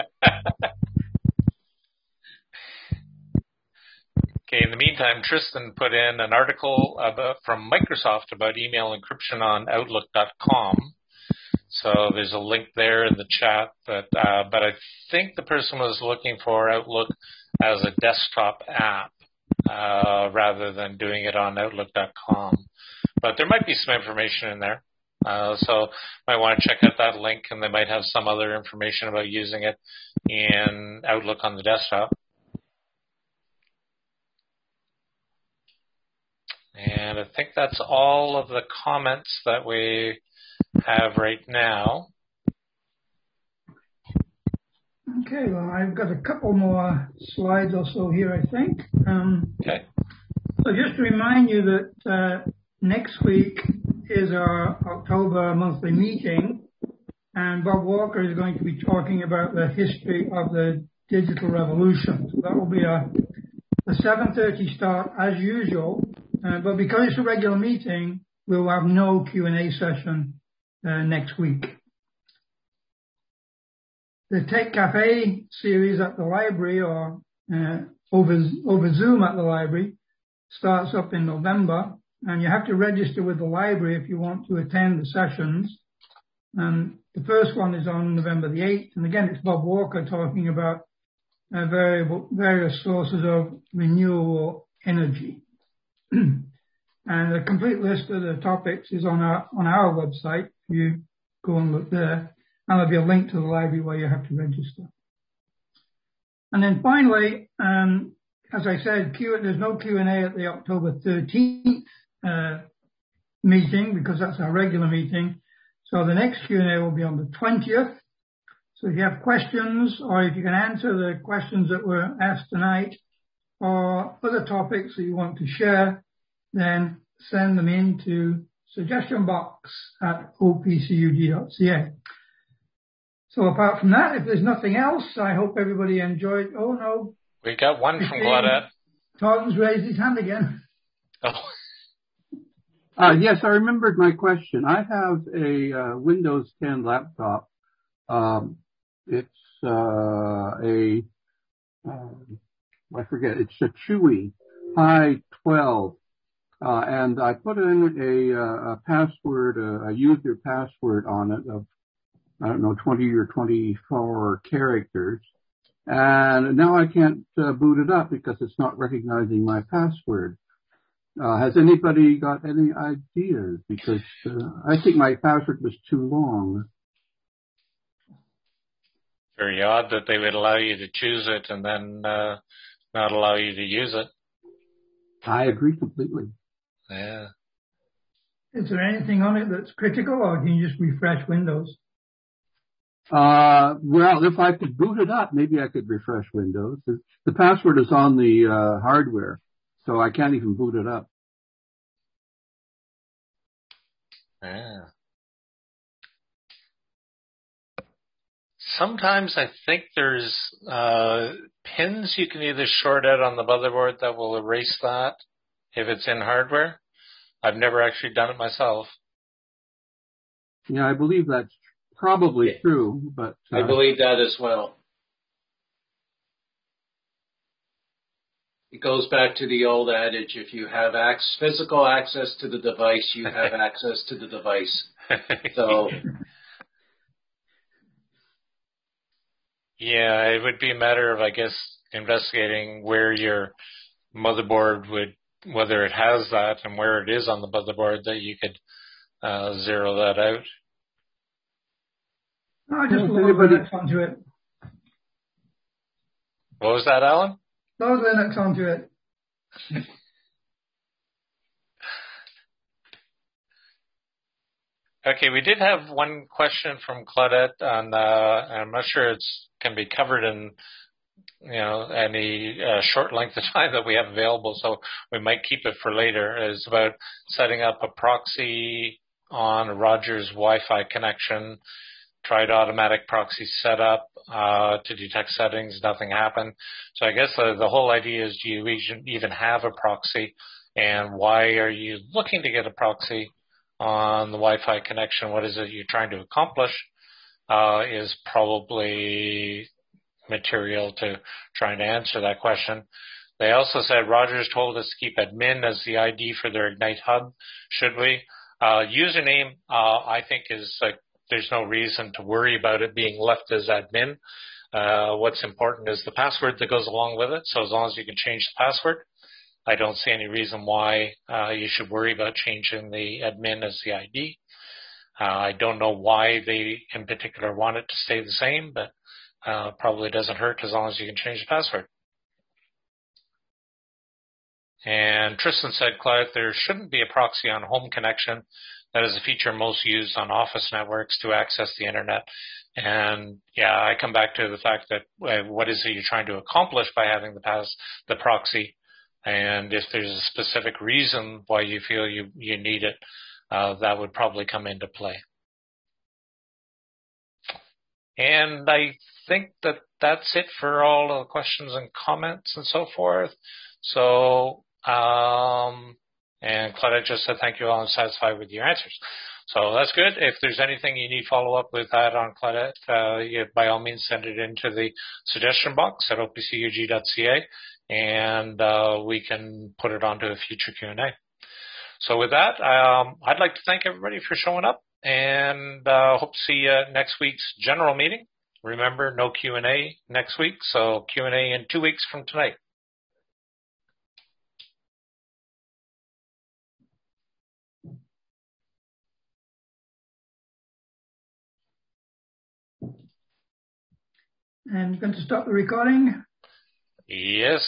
Okay, in the meantime, Tristan put in an article about, from Microsoft about email encryption on Outlook dot com. So there's a link there in the chat, that, uh, but I think the person was looking for Outlook as a desktop app uh, rather than doing it on Outlook dot com. But there might be some information in there. Uh, so might want to check out that link, and they might have some other information about using it in Outlook on the desktop. And I think that's all of the comments that we have right now. Okay, well, I've got a couple more slides or so here, I think. Um, okay. So just to remind you that uh, next week is our October monthly meeting, and Bob Walker is going to be talking about the history of the digital revolution. So that will be a, a seven thirty start as usual. Uh, but because it's a regular meeting, we'll have no Q and A session uh, next week. The Tech Cafe series at the library, or uh, over, over Zoom at the library, starts up in November, and you have to register with the library if you want to attend the sessions. And the first one is on November the eighth, and again, it's Bob Walker talking about uh, variable, various sources of renewable energy. And a complete list of the topics is on our on our website. If you go and look there, and there'll be a link to the library where you have to register. And then finally, um, as I said, Q, there's no Q and A at the October thirteenth uh, meeting, because that's our regular meeting. So the next Q and A will be on the twentieth. So if you have questions, or if you can answer the questions that were asked tonight, or other topics that you want to share, then send them in to suggestion box at o p c u d dot c a. So apart from that, if there's nothing else, I hope everybody enjoyed. Oh, no. We got one from Claudette. Todd's raised his hand again. Oh. Uh, yes, I remembered my question. I have a uh, Windows ten laptop. Um, it's uh, a... Um, I forget, it's a Chewy Pi twelve, uh, and I put in a, uh, a password, a, a user password on it of, I don't know, twenty or twenty-four characters, and now I can't uh, boot it up because it's not recognizing my password. Uh, has anybody got any ideas? Because uh, I think my password was too long. Very odd that they would allow you to choose it and then uh, not allow you to use it. I agree completely. Yeah. Is there anything on it that's critical, or can you just refresh Windows? Uh, well, if I could boot it up, maybe I could refresh Windows. The password is on the uh, hardware, so I can't even boot it up. Yeah. Sometimes I think there's uh, pins you can either short out on the motherboard that will erase that if it's in hardware. I've never actually done it myself. Yeah, I believe that's probably yeah. true, but... Uh, I believe that as well. It goes back to the old adage, if you have ac- physical access to the device, you have access to the device. So... Yeah, it would be a matter of, I guess, investigating where your motherboard would, whether it has that and where it is on the motherboard that you could uh, zero that out. No, just load Linux onto it. What was that, Alan? Load Linux onto it. Okay, we did have one question from Claudette, and uh, I'm not sure it can be covered in you know any uh, short length of time that we have available, so we might keep it for later. It's about setting up a proxy on a Rogers Wi-Fi connection. Tried automatic proxy setup uh, to detect settings, nothing happened. So I guess uh, the whole idea is, do you even have a proxy, and why are you looking to get a proxy? on the Wi-Fi connection, what is it you're trying to accomplish, uh, is probably material to trying to answer that question. They also said Rogers told us to keep admin as the I D for their Ignite hub. Should we? Uh, username, uh, I think is like, there's no reason to worry about it being left as admin. Uh, what's important is the password that goes along with it. So as long as you can change the password, I don't see any reason why uh, you should worry about changing the admin as the I D. Uh, I don't know why they in particular want it to stay the same, but uh, probably doesn't hurt as long as you can change the password. And Tristan said, Clive, there shouldn't be a proxy on home connection. That is a feature most used on office networks to access the internet. And yeah, I come back to the fact that uh, what is it you're trying to accomplish by having the pass, the proxy? And if there's a specific reason why you feel you, you need it, uh, that would probably come into play. And I think that that's it for all of the questions and comments and so forth. So, um, and Claudette just said, thank you all, I'm satisfied with your answers. So that's good. If there's anything you need follow up with that on Claudette, uh, you, by all means send it into the suggestion box at o p c u g dot c a, and uh, we can put it onto a future Q and A. So with that, um, I'd like to thank everybody for showing up, and uh, hope to see you at next week's general meeting. Remember, no Q and A next week, so Q and A in two weeks from tonight. And going to stop the recording? Yes.